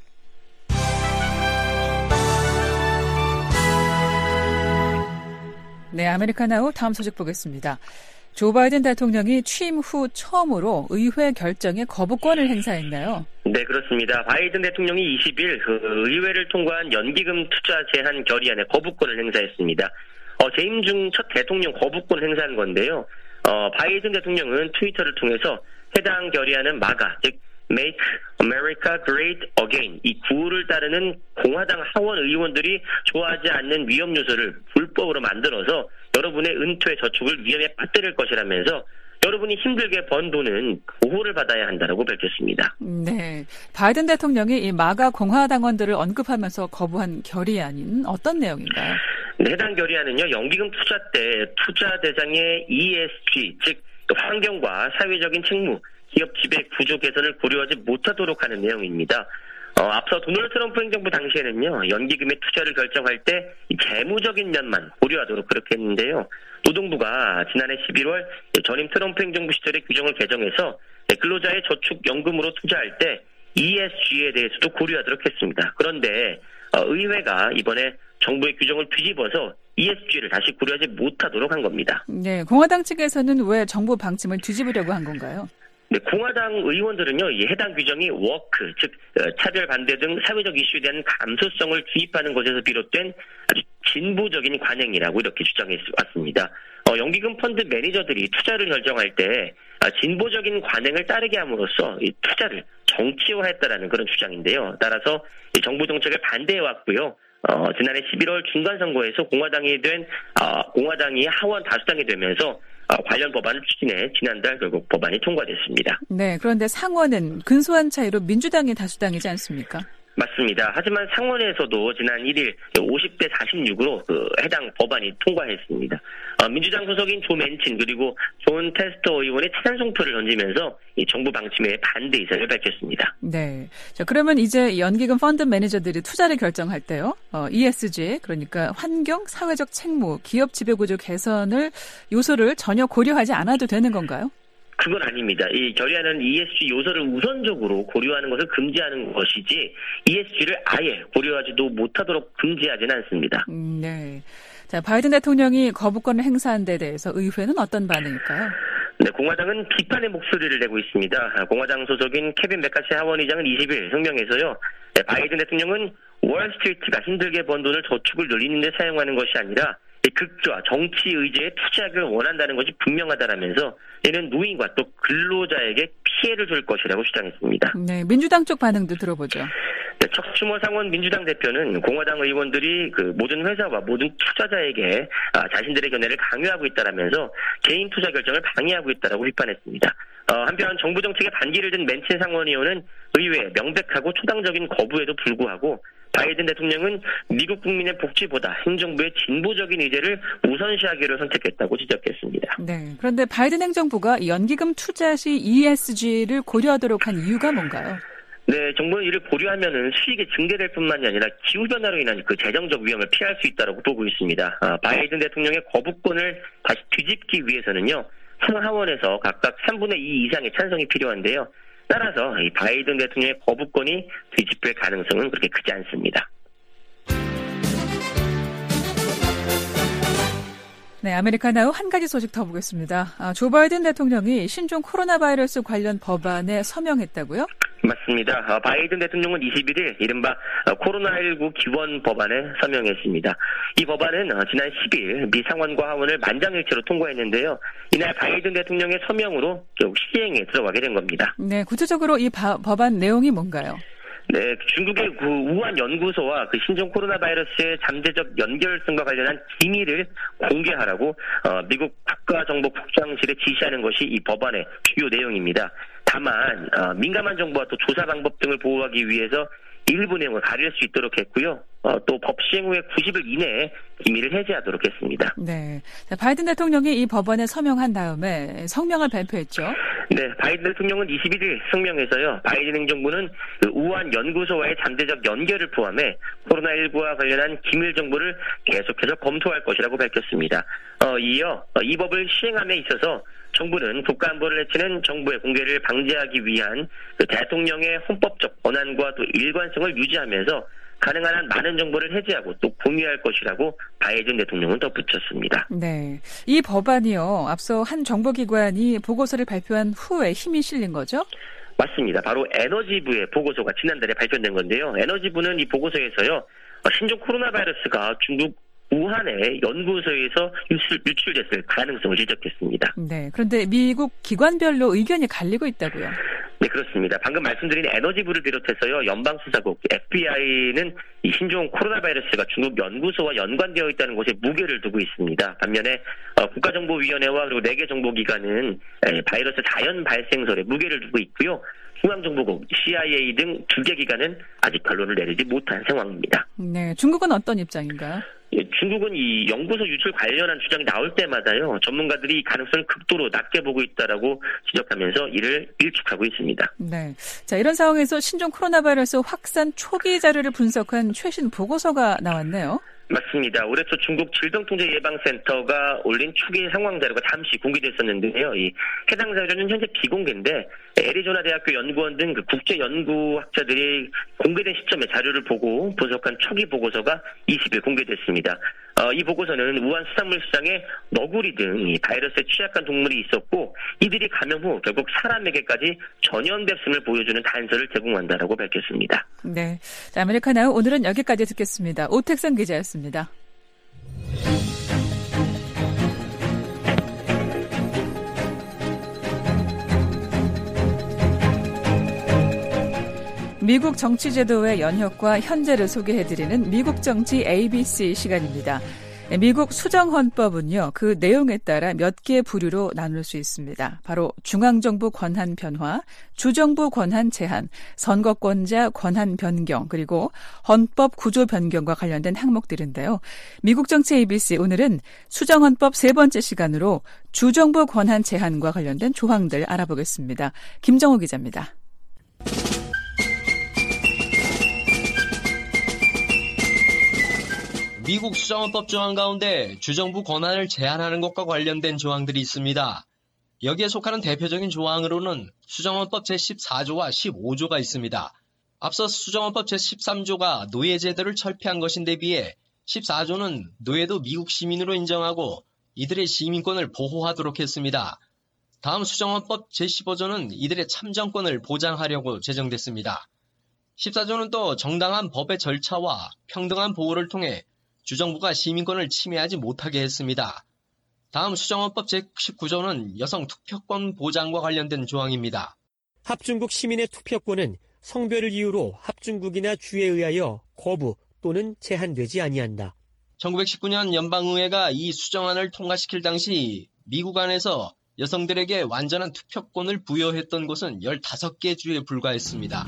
네, 아메리카나우 다음 소식 보겠습니다. 조 바이든 대통령이 취임 후 처음으로 의회 결정에 거부권을 행사했나요? 네, 그렇습니다. 바이든 대통령이 이십 일 그 의회를 통과한 연기금 투자 제한 결의안에 거부권을 행사했습니다. 어, 재임 중 첫 대통령 거부권을 행사한 건데요. 어, 바이든 대통령은 트위터를 통해서 해당 결의안은 마가, 즉 Make America Great Again, 이 구호를 따르는 공화당 하원 의원들이 좋아하지 않는 위험 요소를 불법으로 만들어서 여러분의 은퇴 저축을 위험에 빠뜨릴 것이라면서 여러분이 힘들게 번 돈은 보호를 받아야 한다고 밝혔습니다. 네, 바이든 대통령이 이 마가 공화당원들을 언급하면서 거부한 결의안인 어떤 내용인가요? 네, 해당 결의안은요, 연기금 투자 때 투자 대상의 이에스지, 즉 환경과 사회적인 책무, 기업 지배 구조 개선을 고려하지 못하도록 하는 내용입니다. 어, 앞서 도널드 트럼프 행정부 당시에는요, 연기금의 투자를 결정할 때 이 재무적인 면만 고려하도록 그렇게 했는데요. 노동부가 지난해 십일월 전임 트럼프 행정부 시절의 규정을 개정해서 근로자의 저축연금으로 투자할 때 이에스지에 대해서도 고려하도록 했습니다. 그런데 어, 의회가 이번에 정부의 규정을 뒤집어서 이에스지를 다시 고려하지 못하도록 한 겁니다. 네, 공화당 측에서는 왜 정부 방침을 뒤집으려고 한 건가요? 네, 공화당 의원들은요, 이 해당 규정이 워크, 즉 차별 반대 등 사회적 이슈에 대한 감수성을 주입하는 것에서 비롯된 아주 진보적인 관행이라고 이렇게 주장해 왔습니다. 어, 연기금 펀드 매니저들이 투자를 결정할 때 아, 진보적인 관행을 따르게 함으로써 이 투자를 정치화했다라는 그런 주장인데요. 따라서 이 정부 정책을 반대해 왔고요. 어, 지난해 십일월 중간선거에서 공화당이 된 아, 공화당이 하원 다수당이 되면서 관련 법안을 추진해 지난달 결국 법안이 통과됐습니다. 네, 그런데 상원은 근소한 차이로 민주당이 다수당이지 않습니까? 맞습니다. 하지만 상원에서도 지난 일 일 오십 대 사십육으로 그 해당 법안이 통과했습니다. 어, 민주당 소속인 조 맨친 그리고 존 테스터 의원의 찬성표를 던지면서 이 정부 방침에 반대 의사를 밝혔습니다. 네, 자 그러면 이제 연기금 펀드 매니저들이 투자를 결정할 때요, 어, 이에스지 그러니까 환경, 사회적 책무, 기업 지배구조 개선을 요소를 전혀 고려하지 않아도 되는 건가요? 그건 아닙니다. 이 결의안은 이에스지 요소를 우선적으로 고려하는 것을 금지하는 것이지 이에스지를 아예 고려하지도 못하도록 금지하지는 않습니다. 음, 네. 자, 바이든 대통령이 거부권을 행사한 데 대해서 의회는 어떤 반응일까요? 네, 공화당은 비판의 목소리를 내고 있습니다. 공화당 소속인 케빈 맥카시 하원의장은 이십 일 성명에서요, 네, 바이든 대통령은 월스트리트가 힘들게 번 돈을 저축을 늘리는 데 사용하는 것이 아니라 극좌 정치 의제에 투자하기를 원한다는 것이 분명하다라면서 이는 노인과 또 근로자에게 피해를 줄 것이라고 주장했습니다. 네, 민주당 쪽 반응도 들어보죠. 네, 척추모 상원 민주당 대표는 공화당 의원들이 그 모든 회사와 모든 투자자에게 아, 자신들의 견해를 강요하고 있다라면서 개인 투자 결정을 방해하고 있다라고 비판했습니다. 어, 한편 정부 정책에 반기를 든 맨친 상원 의원은 의회의 명백하고 초당적인 거부에도 불구하고 바이든 대통령은 미국 국민의 복지보다 행정부의 진보적인 의제를 우선시하기로 선택했다고 지적했습니다. 네, 그런데 바이든 행정부가 연기금 투자 시 이에스지를 고려하도록 한 이유가 뭔가요? 네, 정부는 이를 고려하면은 수익이 증대될 뿐만이 아니라 기후변화로 인한 그 재정적 위험을 피할 수 있다고 보고 있습니다. 아, 바이든 대통령의 거부권을 다시 뒤집기 위해서는요, 상하원에서 각각 삼분의 이 이상의 찬성이 필요한데요. 따라서 이 바이든 대통령의 거부권이 뒤집힐 가능성은 그렇게 크지 않습니다. 네, 아메리카나우 한 가지 소식 더 보겠습니다. 아, 조 바이든 대통령이 신종 코로나 바이러스 관련 법안에 서명했다고요? 맞습니다. 어, 바이든 대통령은 이십일 일 이른바 코로나십구 기원 법안에 서명했습니다. 이 법안은 어, 지난 십 일 미 상원과 하원을 만장일치로 통과했는데요. 이날 바이든 대통령의 서명으로 결국 시행에 들어가게 된 겁니다. 네, 구체적으로 이 바, 법안 내용이 뭔가요? 네, 중국의 그 우한 연구소와 그 신종 코로나 바이러스의 잠재적 연결성과 관련한 기밀을 공개하라고 어, 미국 국가정보국장실에 지시하는 것이 이 법안의 주요 내용입니다. 다만 어, 민감한 정보와 또 조사 방법 등을 보호하기 위해서 일부 내용을 가릴 수 있도록 했고요. 어, 또 법 시행 후에 구십 일 이내에 기밀을 해제하도록 했습니다. 네, 자, 바이든 대통령이 이 법안에 서명한 다음에 성명을 발표했죠. 네, 바이든 대통령은 이십일 일 성명에서요. 바이든 행정부는 그 우한 연구소와의 잠재적 연결을 포함해 코로나십구와 관련한 기밀 정보를 계속해서 검토할 것이라고 밝혔습니다. 어, 이어 이 법을 시행함에 있어서 정부는 국가안보를 해치는 정보의 공개를 방지하기 위한 그 대통령의 헌법적 권한과 또 일관성을 유지하면서 가능한 한 많은 정보를 해제하고 또 공유할 것이라고 바이든 대통령은 덧붙였습니다. 네, 이 법안이요. 앞서 한 정보기관이 보고서를 발표한 후에 힘이 실린 거죠? 맞습니다. 바로 에너지부의 보고서가 지난달에 발표된 건데요. 에너지부는 이 보고서에서요. 신종 코로나 바이러스가 중국 우한의 연구소에서 유출, 유출됐을 가능성을 지적했습니다. 네, 그런데 미국 기관별로 의견이 갈리고 있다고요? 네, 그렇습니다. 방금 말씀드린 에너지부를 비롯해서요, 연방수사국, 에프비아이는 이 신종 코로나 바이러스가 중국 연구소와 연관되어 있다는 것에 무게를 두고 있습니다. 반면에 어, 국가정보위원회와 그리고 네 개 정보기관은 에, 바이러스 자연 발생설에 무게를 두고 있고요. 중앙정보국, 씨아이에이 등 두 개 기관은 아직 결론을 내리지 못한 상황입니다. 네, 중국은 어떤 입장인가요? 예, 중국은 이 연구소 유출 관련한 주장이 나올 때마다요, 전문가들이 이 가능성을 극도로 낮게 보고 있다라고 지적하면서 이를 일축하고 있습니다. 네. 자, 이런 상황에서 신종 코로나 바이러스 확산 초기 자료를 분석한 최신 보고서가 나왔네요. 맞습니다. 올해 초 중국 질병통제예방센터가 올린 초기 상황 자료가 잠시 공개됐었는데요. 이 해당 자료는 현재 비공개인데 애리조나 대학교 연구원 등 그 국제 연구학자들이 공개된 시점에 자료를 보고 분석한 초기 보고서가 이십 일 공개됐습니다. 어, 이 보고서는 우한 수산물 시장에 너구리 등 이 바이러스에 취약한 동물이 있었고 이들이 감염 후 결국 사람에게까지 전염됐음을 보여주는 단서를 제공한다라고 밝혔습니다. 네, 자, 아메리카나우 오늘은 여기까지 듣겠습니다. 오택선 기자였습니다. 미국 정치 제도의 연혁과 현재를 소개해드리는 미국 정치 에이비씨 시간입니다. 미국 수정헌법은요, 그 내용에 따라 몇 개의 부류로 나눌 수 있습니다. 바로 중앙정부 권한 변화, 주정부 권한 제한, 선거권자 권한 변경, 그리고 헌법 구조 변경과 관련된 항목들인데요. 미국 정치 에이비씨 오늘은 수정헌법 세 번째 시간으로 주정부 권한 제한과 관련된 조항들 알아보겠습니다. 김정호 기자입니다. 미국 수정헌법 조항 가운데 주정부 권한을 제한하는 것과 관련된 조항들이 있습니다. 여기에 속하는 대표적인 조항으로는 수정헌법 제십사 조와 십오 조가 있습니다. 앞서 수정헌법 제십삼 조가 노예제도를 철폐한 것인데 비해 십사 조는 노예도 미국 시민으로 인정하고 이들의 시민권을 보호하도록 했습니다. 다음 수정헌법 제십오 조는 이들의 참정권을 보장하려고 제정됐습니다. 십사 조는 또 정당한 법의 절차와 평등한 보호를 통해 주정부가 시민권을 침해하지 못하게 했습니다. 다음 수정헌법 제십구 조는 여성 투표권 보장과 관련된 조항입니다. 합중국 시민의 투표권은 성별을 이유로 합중국이나 주에 의하여 거부 또는 제한되지 아니한다. 천구백십구 년 연방의회가 이 수정안을 통과시킬 당시 미국 안에서 여성들에게 완전한 투표권을 부여했던 곳은 열다섯 개 주에 불과했습니다.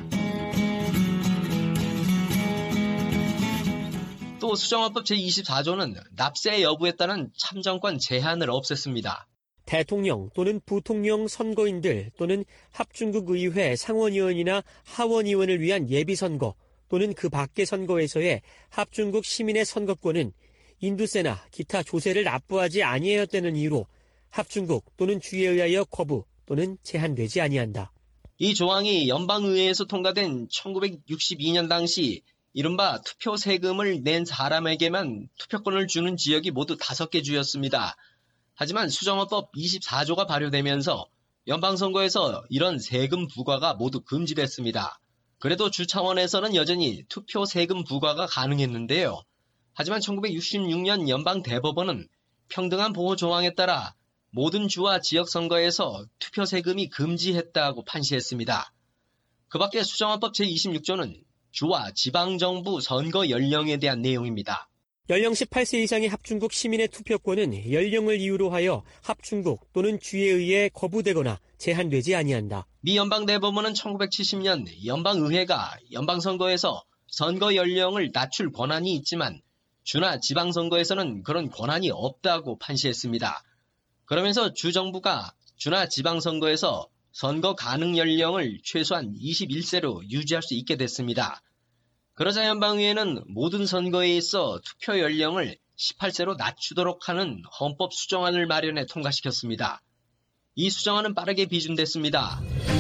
또 수정헌법 제이십사 조는 납세 여부에 따른 참정권 제한을 없앴습니다. 대통령 또는 부통령 선거인들 또는 합중국 의회 상원의원이나 하원의원을 위한 예비선거 또는 그 밖의 선거에서의 합중국 시민의 선거권은 인두세나 기타 조세를 납부하지 아니하였다는 이유로 합중국 또는 주에 의하여 거부 또는 제한되지 아니한다. 이 조항이 연방의회에서 통과된 천구백육십이 년 당시 이른바 투표 세금을 낸 사람에게만 투표권을 주는 지역이 모두 다섯 개 주였습니다. 하지만 수정헌법 이십사 조가 발효되면서 연방선거에서 이런 세금 부과가 모두 금지됐습니다. 그래도 주 차원에서는 여전히 투표 세금 부과가 가능했는데요. 하지만 천구백육십육 년 연방대법원은 평등한 보호 조항에 따라 모든 주와 지역선거에서 투표 세금이 금지했다고 판시했습니다. 그 밖에 수정헌법 제이십육 조는 주와 지방정부 선거 연령에 대한 내용입니다. 연령 십팔 세 이상의 합중국 시민의 투표권은 연령을 이유로 하여 합중국 또는 주에 의해 거부되거나 제한되지 아니한다. 미 연방대법원은 천구백칠십 년 연방의회가 연방선거에서 선거 연령을 낮출 권한이 있지만 주나 지방선거에서는 그런 권한이 없다고 판시했습니다. 그러면서 주정부가 주나 지방선거에서 선거 가능 연령을 최소한 이십일 세로 유지할 수 있게 됐습니다. 그러자 연방의회는 모든 선거에 있어 투표 연령을 십팔 세로 낮추도록 하는 헌법 수정안을 마련해 통과시켰습니다. 이 수정안은 빠르게 비준됐습니다.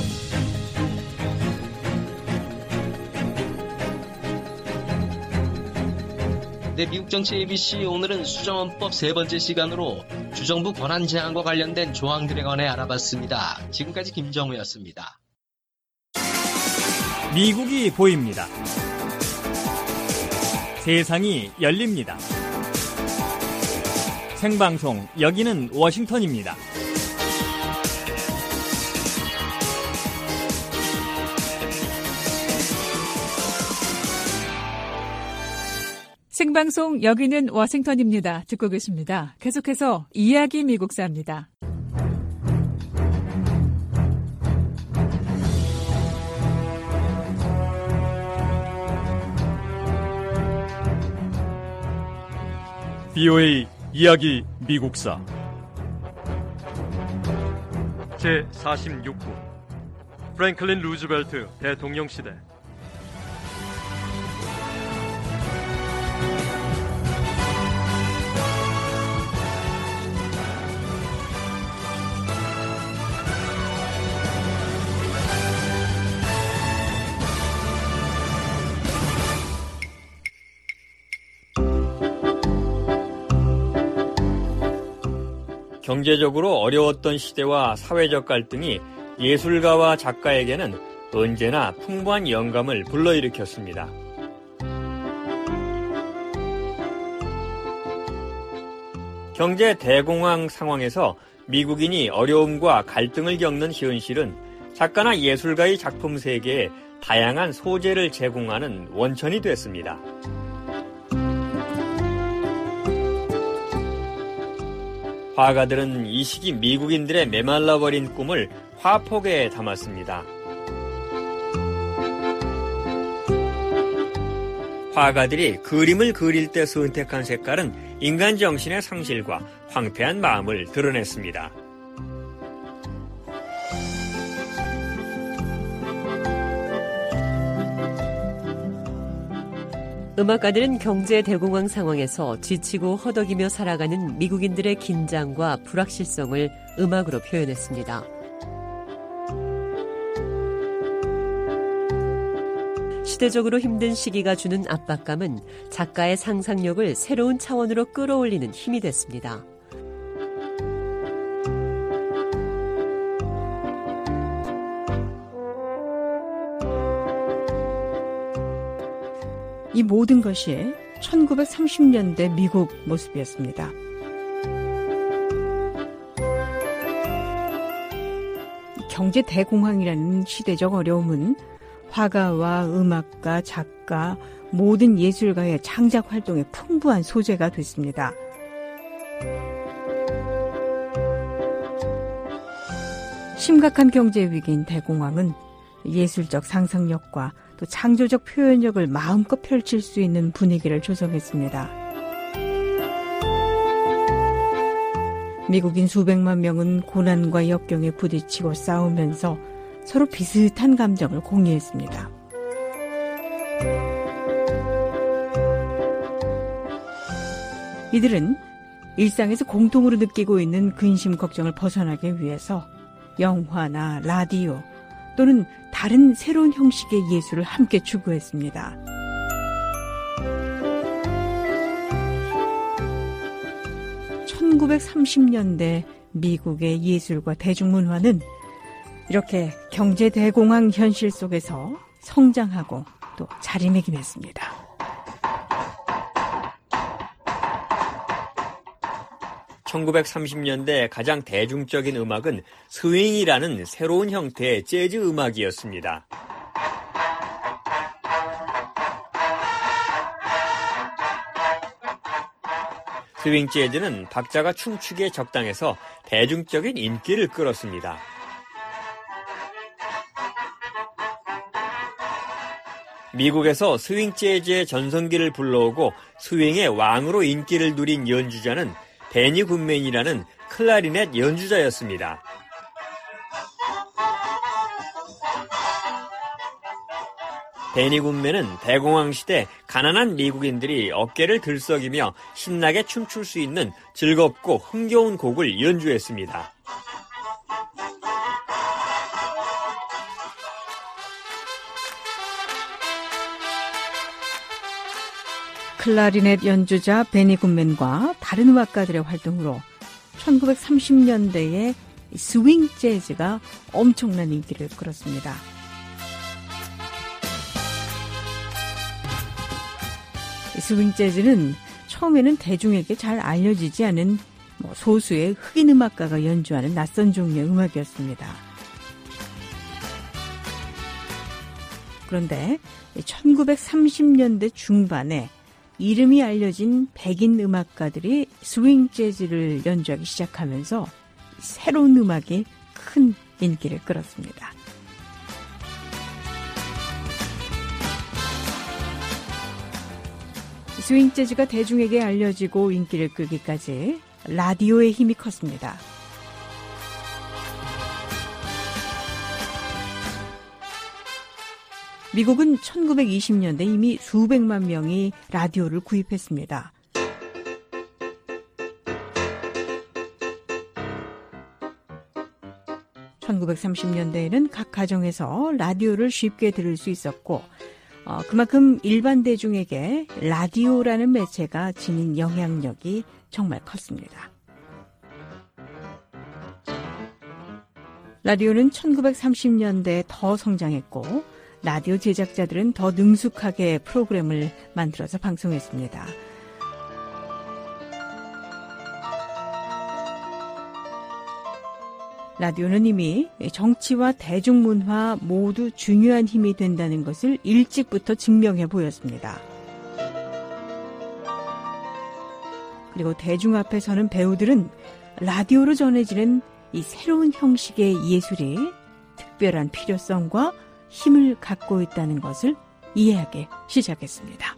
네, 미국 정치 에이비씨 오늘은 수정헌법 세 번째 시간으로 주정부 권한 제한과 관련된 조항들에 관해 알아봤습니다. 지금까지 김정우였습니다. 미국이 보입니다. 세상이 열립니다. 생방송, 여기는 워싱턴입니다. 생방송 여기는 워싱턴입니다. 듣고 계십니다. 계속해서 이야기 미국사입니다. 비오에이 이야기 미국사 제사십육 부 프랭클린 루즈벨트 대통령 시대. 경제적으로 어려웠던 시대와 사회적 갈등이 예술가와 작가에게는 언제나 풍부한 영감을 불러일으켰습니다. 경제 대공황 상황에서 미국인이 어려움과 갈등을 겪는 현실은 작가나 예술가의 작품 세계에 다양한 소재를 제공하는 원천이 됐습니다. 화가들은 이 시기 미국인들의 메말라버린 꿈을 화폭에 담았습니다. 화가들이 그림을 그릴 때 선택한 색깔은 인간 정신의 상실과 황폐한 마음을 드러냈습니다. 음악가들은 경제 대공황 상황에서 지치고 허덕이며 살아가는 미국인들의 긴장과 불확실성을 음악으로 표현했습니다. 시대적으로 힘든 시기가 주는 압박감은 작가의 상상력을 새로운 차원으로 끌어올리는 힘이 됐습니다. 이 모든 것이 천구백삼십 년대 미국 모습이었습니다. 경제 대공황이라는 시대적 어려움은 화가와 음악가, 작가, 모든 예술가의 창작 활동에 풍부한 소재가 됐습니다. 심각한 경제 위기인 대공황은 예술적 상상력과 또 창조적 표현력을 마음껏 펼칠 수 있는 분위기를 조성했습니다. 미국인 수백만 명은 고난과 역경에 부딪히고 싸우면서 서로 비슷한 감정을 공유했습니다. 이들은 일상에서 공통으로 느끼고 있는 근심 걱정을 벗어나기 위해서 영화나 라디오 또는 다른 새로운 형식의 예술을 함께 추구했습니다. 천구백삼십 년대 미국의 예술과 대중문화는 이렇게 경제 대공황 현실 속에서 성장하고 또 자리매김했습니다. 천구백삼십 년대 가장 대중적인 음악은 스윙이라는 새로운 형태의 재즈 음악이었습니다. 스윙 재즈는 박자가 춤추기에 적당해서 대중적인 인기를 끌었습니다. 미국에서 스윙 재즈의 전성기를 불러오고 스윙의 왕으로 인기를 누린 연주자는 베니 굿맨이라는 클라리넷 연주자였습니다. 베니 굿맨은 대공황 시대 가난한 미국인들이 어깨를 들썩이며 신나게 춤출 수 있는 즐겁고 흥겨운 곡을 연주했습니다. 클라리넷 연주자 베니 굿맨과 다른 음악가들의 활동으로 천구백삼십 년대에 스윙 재즈가 엄청난 인기를 끌었습니다. 스윙 재즈는 처음에는 대중에게 잘 알려지지 않은 소수의 흑인 음악가가 연주하는 낯선 종류의 음악이었습니다. 그런데 천구백삼십 년대 중반에 이름이 알려진 백인 음악가들이 스윙 재즈를 연주하기 시작하면서 새로운 음악이 큰 인기를 끌었습니다. 스윙 재즈가 대중에게 알려지고 인기를 끌기까지 라디오의 힘이 컸습니다. 미국은 천구백이십 년대 이미 수백만 명이 라디오를 구입했습니다. 천구백삼십 년대에는 각 가정에서 라디오를 쉽게 들을 수 있었고 어, 그만큼 일반 대중에게 라디오라는 매체가 지닌 영향력이 정말 컸습니다. 라디오는 천구백삼십 년대에 더 성장했고 라디오 제작자들은 더 능숙하게 프로그램을 만들어서 방송했습니다. 라디오는 이미 정치와 대중문화 모두 중요한 힘이 된다는 것을 일찍부터 증명해 보였습니다. 그리고 대중 앞에 서는 배우들은 라디오로 전해지는 이 새로운 형식의 예술이 특별한 필요성과 힘을 갖고 있다는 것을 이해하기 시작했습니다.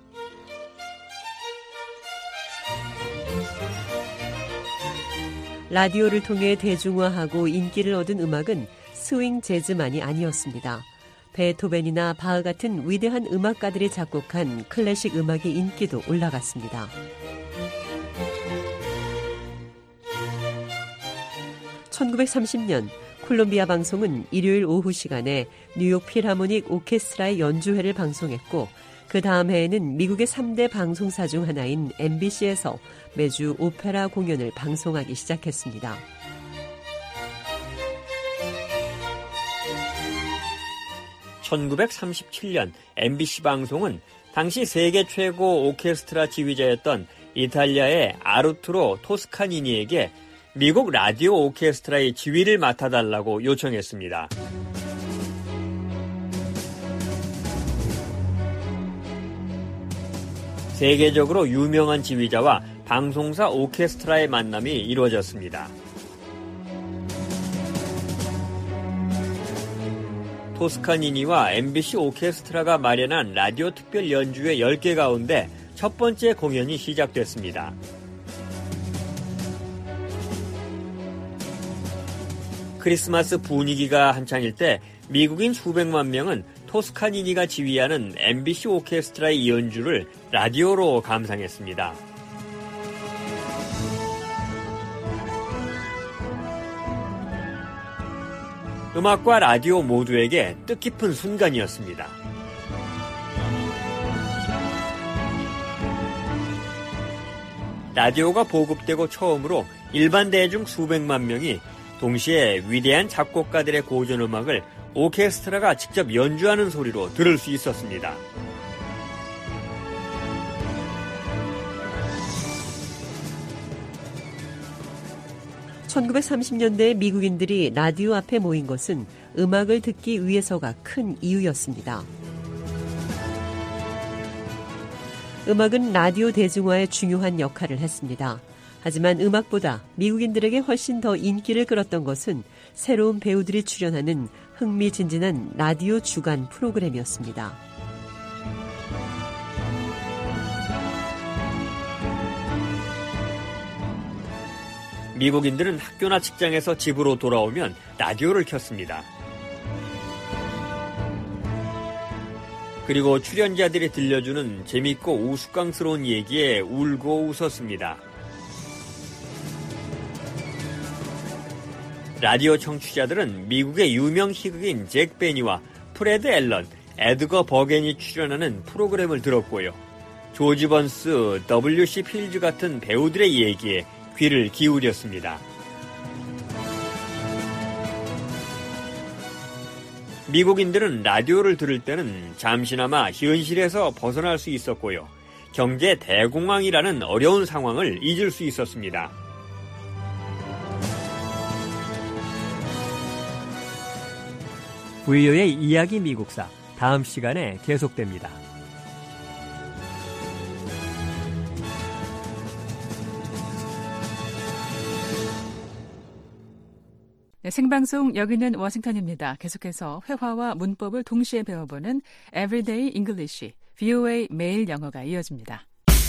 라디오를 통해 대중화하고 인기를 얻은 음악은 스윙 재즈만이 아니었습니다. 베토벤이나 바흐 같은 위대한 음악가들이 작곡한 클래식 음악의 인기도 올라갔습니다. 천구백삼십 년 콜롬비아 방송은 일요일 오후 시간에 뉴욕 필하모닉 오케스트라의 연주회를 방송했고 그 다음 해에는 미국의 삼 대 방송사 중 하나인 엠비씨에서 매주 오페라 공연을 방송하기 시작했습니다. 천구백삼십칠 년 엠비씨 방송은 당시 세계 최고 오케스트라 지휘자였던 이탈리아의 아르투로 토스카니니에게 미국 라디오 오케스트라의 지휘를 맡아달라고 요청했습니다. 세계적으로 유명한 지휘자와 방송사 오케스트라의 만남이 이루어졌습니다. 토스카니니와 엠비씨 오케스트라가 마련한 라디오 특별 연주회 열 개 가운데 첫 번째 공연이 시작됐습니다. 크리스마스 분위기가 한창일 때 미국인 수백만 명은 토스카니니가 지휘하는 엠비씨 오케스트라의 연주를 라디오로 감상했습니다. 음악과 라디오 모두에게 뜻깊은 순간이었습니다. 라디오가 보급되고 처음으로 일반 대중 수백만 명이 동시에 위대한 작곡가들의 고전음악을 오케스트라가 직접 연주하는 소리로 들을 수 있었습니다. 천구백삼십 년대 미국인들이 라디오 앞에 모인 것은 음악을 듣기 위해서가 큰 이유였습니다. 음악은 라디오 대중화에 중요한 역할을 했습니다. 하지만 음악보다 미국인들에게 훨씬 더 인기를 끌었던 것은 새로운 배우들이 출연하는 흥미진진한 라디오 주간 프로그램이었습니다. 미국인들은 학교나 직장에서 집으로 돌아오면 라디오를 켰습니다. 그리고 출연자들이 들려주는 재밌고 우스꽝스러운 얘기에 울고 웃었습니다. 라디오 청취자들은 미국의 유명 희극인 잭 베니와 프레드 앨런, 에드거 버겐이 출연하는 프로그램을 들었고요. 조지 번스, 더블유 씨 필즈 같은 배우들의 얘기에 귀를 기울였습니다. 미국인들은 라디오를 들을 때는 잠시나마 현실에서 벗어날 수 있었고요. 경제 대공황이라는 어려운 상황을 잊을 수 있었습니다. 브이오에이 이야기 미국사 다음 시간에 계속됩니다. 네, 생방송 여기는 워싱턴입니다. 계속해서 회화와 문법을 동시에 배워보는 Everyday English, 브이오에이 매일 영어가 이어집니다.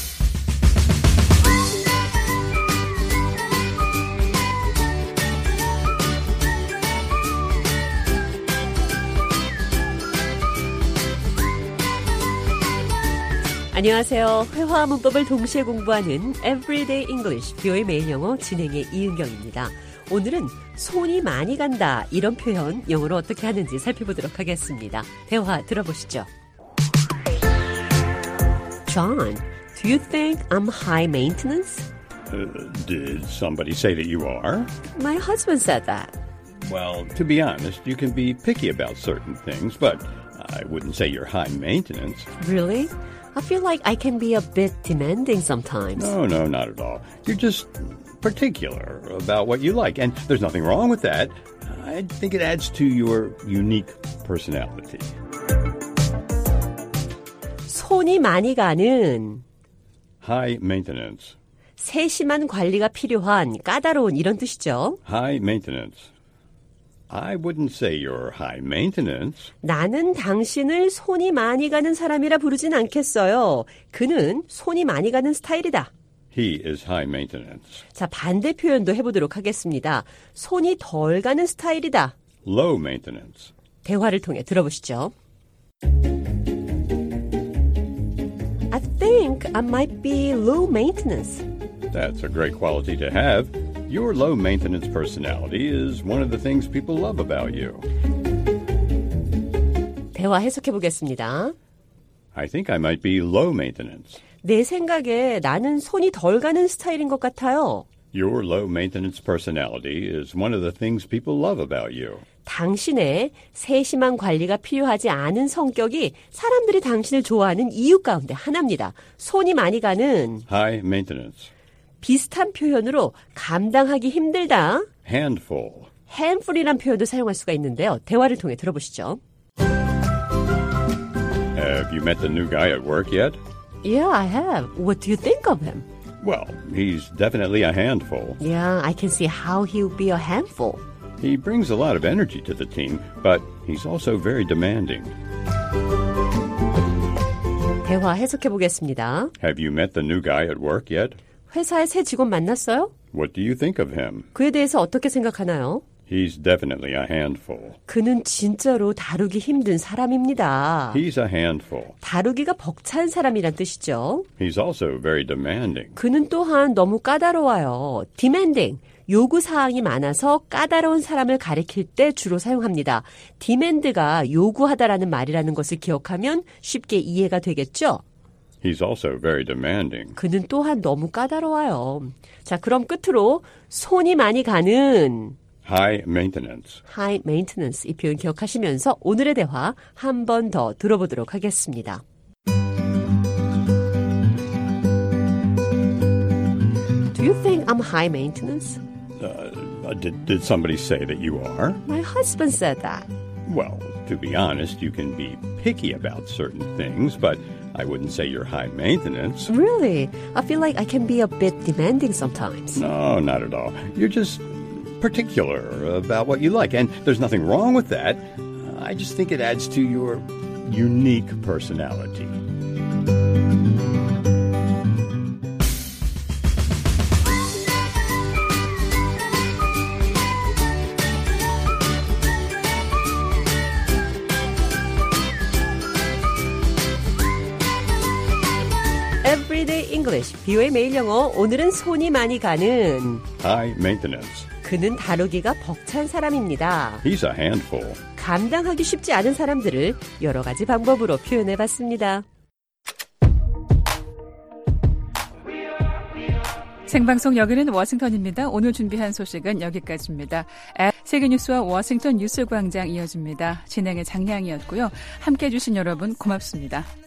안녕하세요. 회화와 문법을 동시에 공부하는 Everyday English, 브이오에이 매일 영어 진행의 이은경입니다. 오늘은 손이 많이 간다 이런 표현 영어로 어떻게 하는지 살펴보도록 하겠습니다. 대화 들어보시죠. John, do you think I'm high maintenance? Uh, did somebody say that you are? My husband said that. Well, to be honest, you can be picky about certain things, but I wouldn't say you're high maintenance. Really? I feel like I can be a bit demanding sometimes. No, no, not at all. You're just particular about what you like, and there's nothing wrong with that. I think it adds to your unique personality. 손이 많이 가는 High maintenance. 세심한 관리가 필요한 까다로운 이런 뜻이죠. High maintenance. I wouldn't say you're high maintenance. 나는 당신을 손이 많이 가는 사람이라 부르진 않겠어요. 그는 손이 많이 가는 스타일이다. He is high maintenance. 자, 반대 표현도 해보도록 하겠습니다. 손이 덜 가는 스타일이다. Low maintenance. 대화를 통해 들어보시죠. I think I might be low maintenance. That's a great quality to have. Your low maintenance personality is one of the things people love about you. 대화 해석해 보겠습니다. I think I might be low maintenance. 내 생각에 나는 손이 덜 가는 스타일인 것 같아요. Your low maintenance personality is one of the things people love about you. 당신의 세심한 관리가 필요하지 않은 성격이 사람들이 당신을 좋아하는 이유 가운데 하나입니다. 손이 많이 가는 High maintenance. 비슷한 표현으로 감당하기 힘들다. Handful. handful이란 표현도 사용할 수가 있는데요. 대화를 통해 들어보시죠. Have you met the new guy at work yet? Yeah, I have. What do you think of him? Well, he's definitely a handful. Yeah, I can see how he'll be a handful. He brings a lot of energy to the team, but he's also very demanding. 대화 해석해 보겠습니다. Have you met the new guy at work yet? 회사의 새 직원 만났어요? What do you think of him? 그에 대해서 어떻게 생각하나요? He's definitely a handful. 그는 진짜로 다루기 힘든 사람입니다. He's a handful. 다루기가 벅찬 사람이란 뜻이죠. He's also very demanding. 그는 또한 너무 까다로워요. demanding, 요구사항이 많아서 까다로운 사람을 가리킬 때 주로 사용합니다. demand가 요구하다라는 말이라는 것을 기억하면 쉽게 이해가 되겠죠? He's also very demanding. 그는 또한 너무 까다로워요. 자, 그럼 끝으로 손이 많이 가는 High maintenance. high maintenance 이 표현 기억하시면서 오늘의 대화 한 번 더 들어보도록 하겠습니다. Do you think I'm high maintenance? Uh, did, did somebody say that you are? My husband said that. Well, to be honest, you can be picky about certain things, but I wouldn't say you're high maintenance. Really? I feel like I can be a bit demanding sometimes. No, not at all. You're just particular about what you like, and there's nothing wrong with that. I just think it adds to your unique personality. English, 비오의 매일 영어. 오늘은 손이 많이 가는 High maintenance. 그는 다루기가 벅찬 사람입니다. He's a handful. 감당하기 쉽지 않은 사람들을 여러 가지 방법으로 표현해봤습니다. 생방송 여기는 워싱턴입니다. 오늘 준비한 소식은 여기까지입니다. 세계뉴스와 워싱턴 뉴스광장 이어집니다. 진행의 장량이었고요. 함께해 주신 여러분 고맙습니다.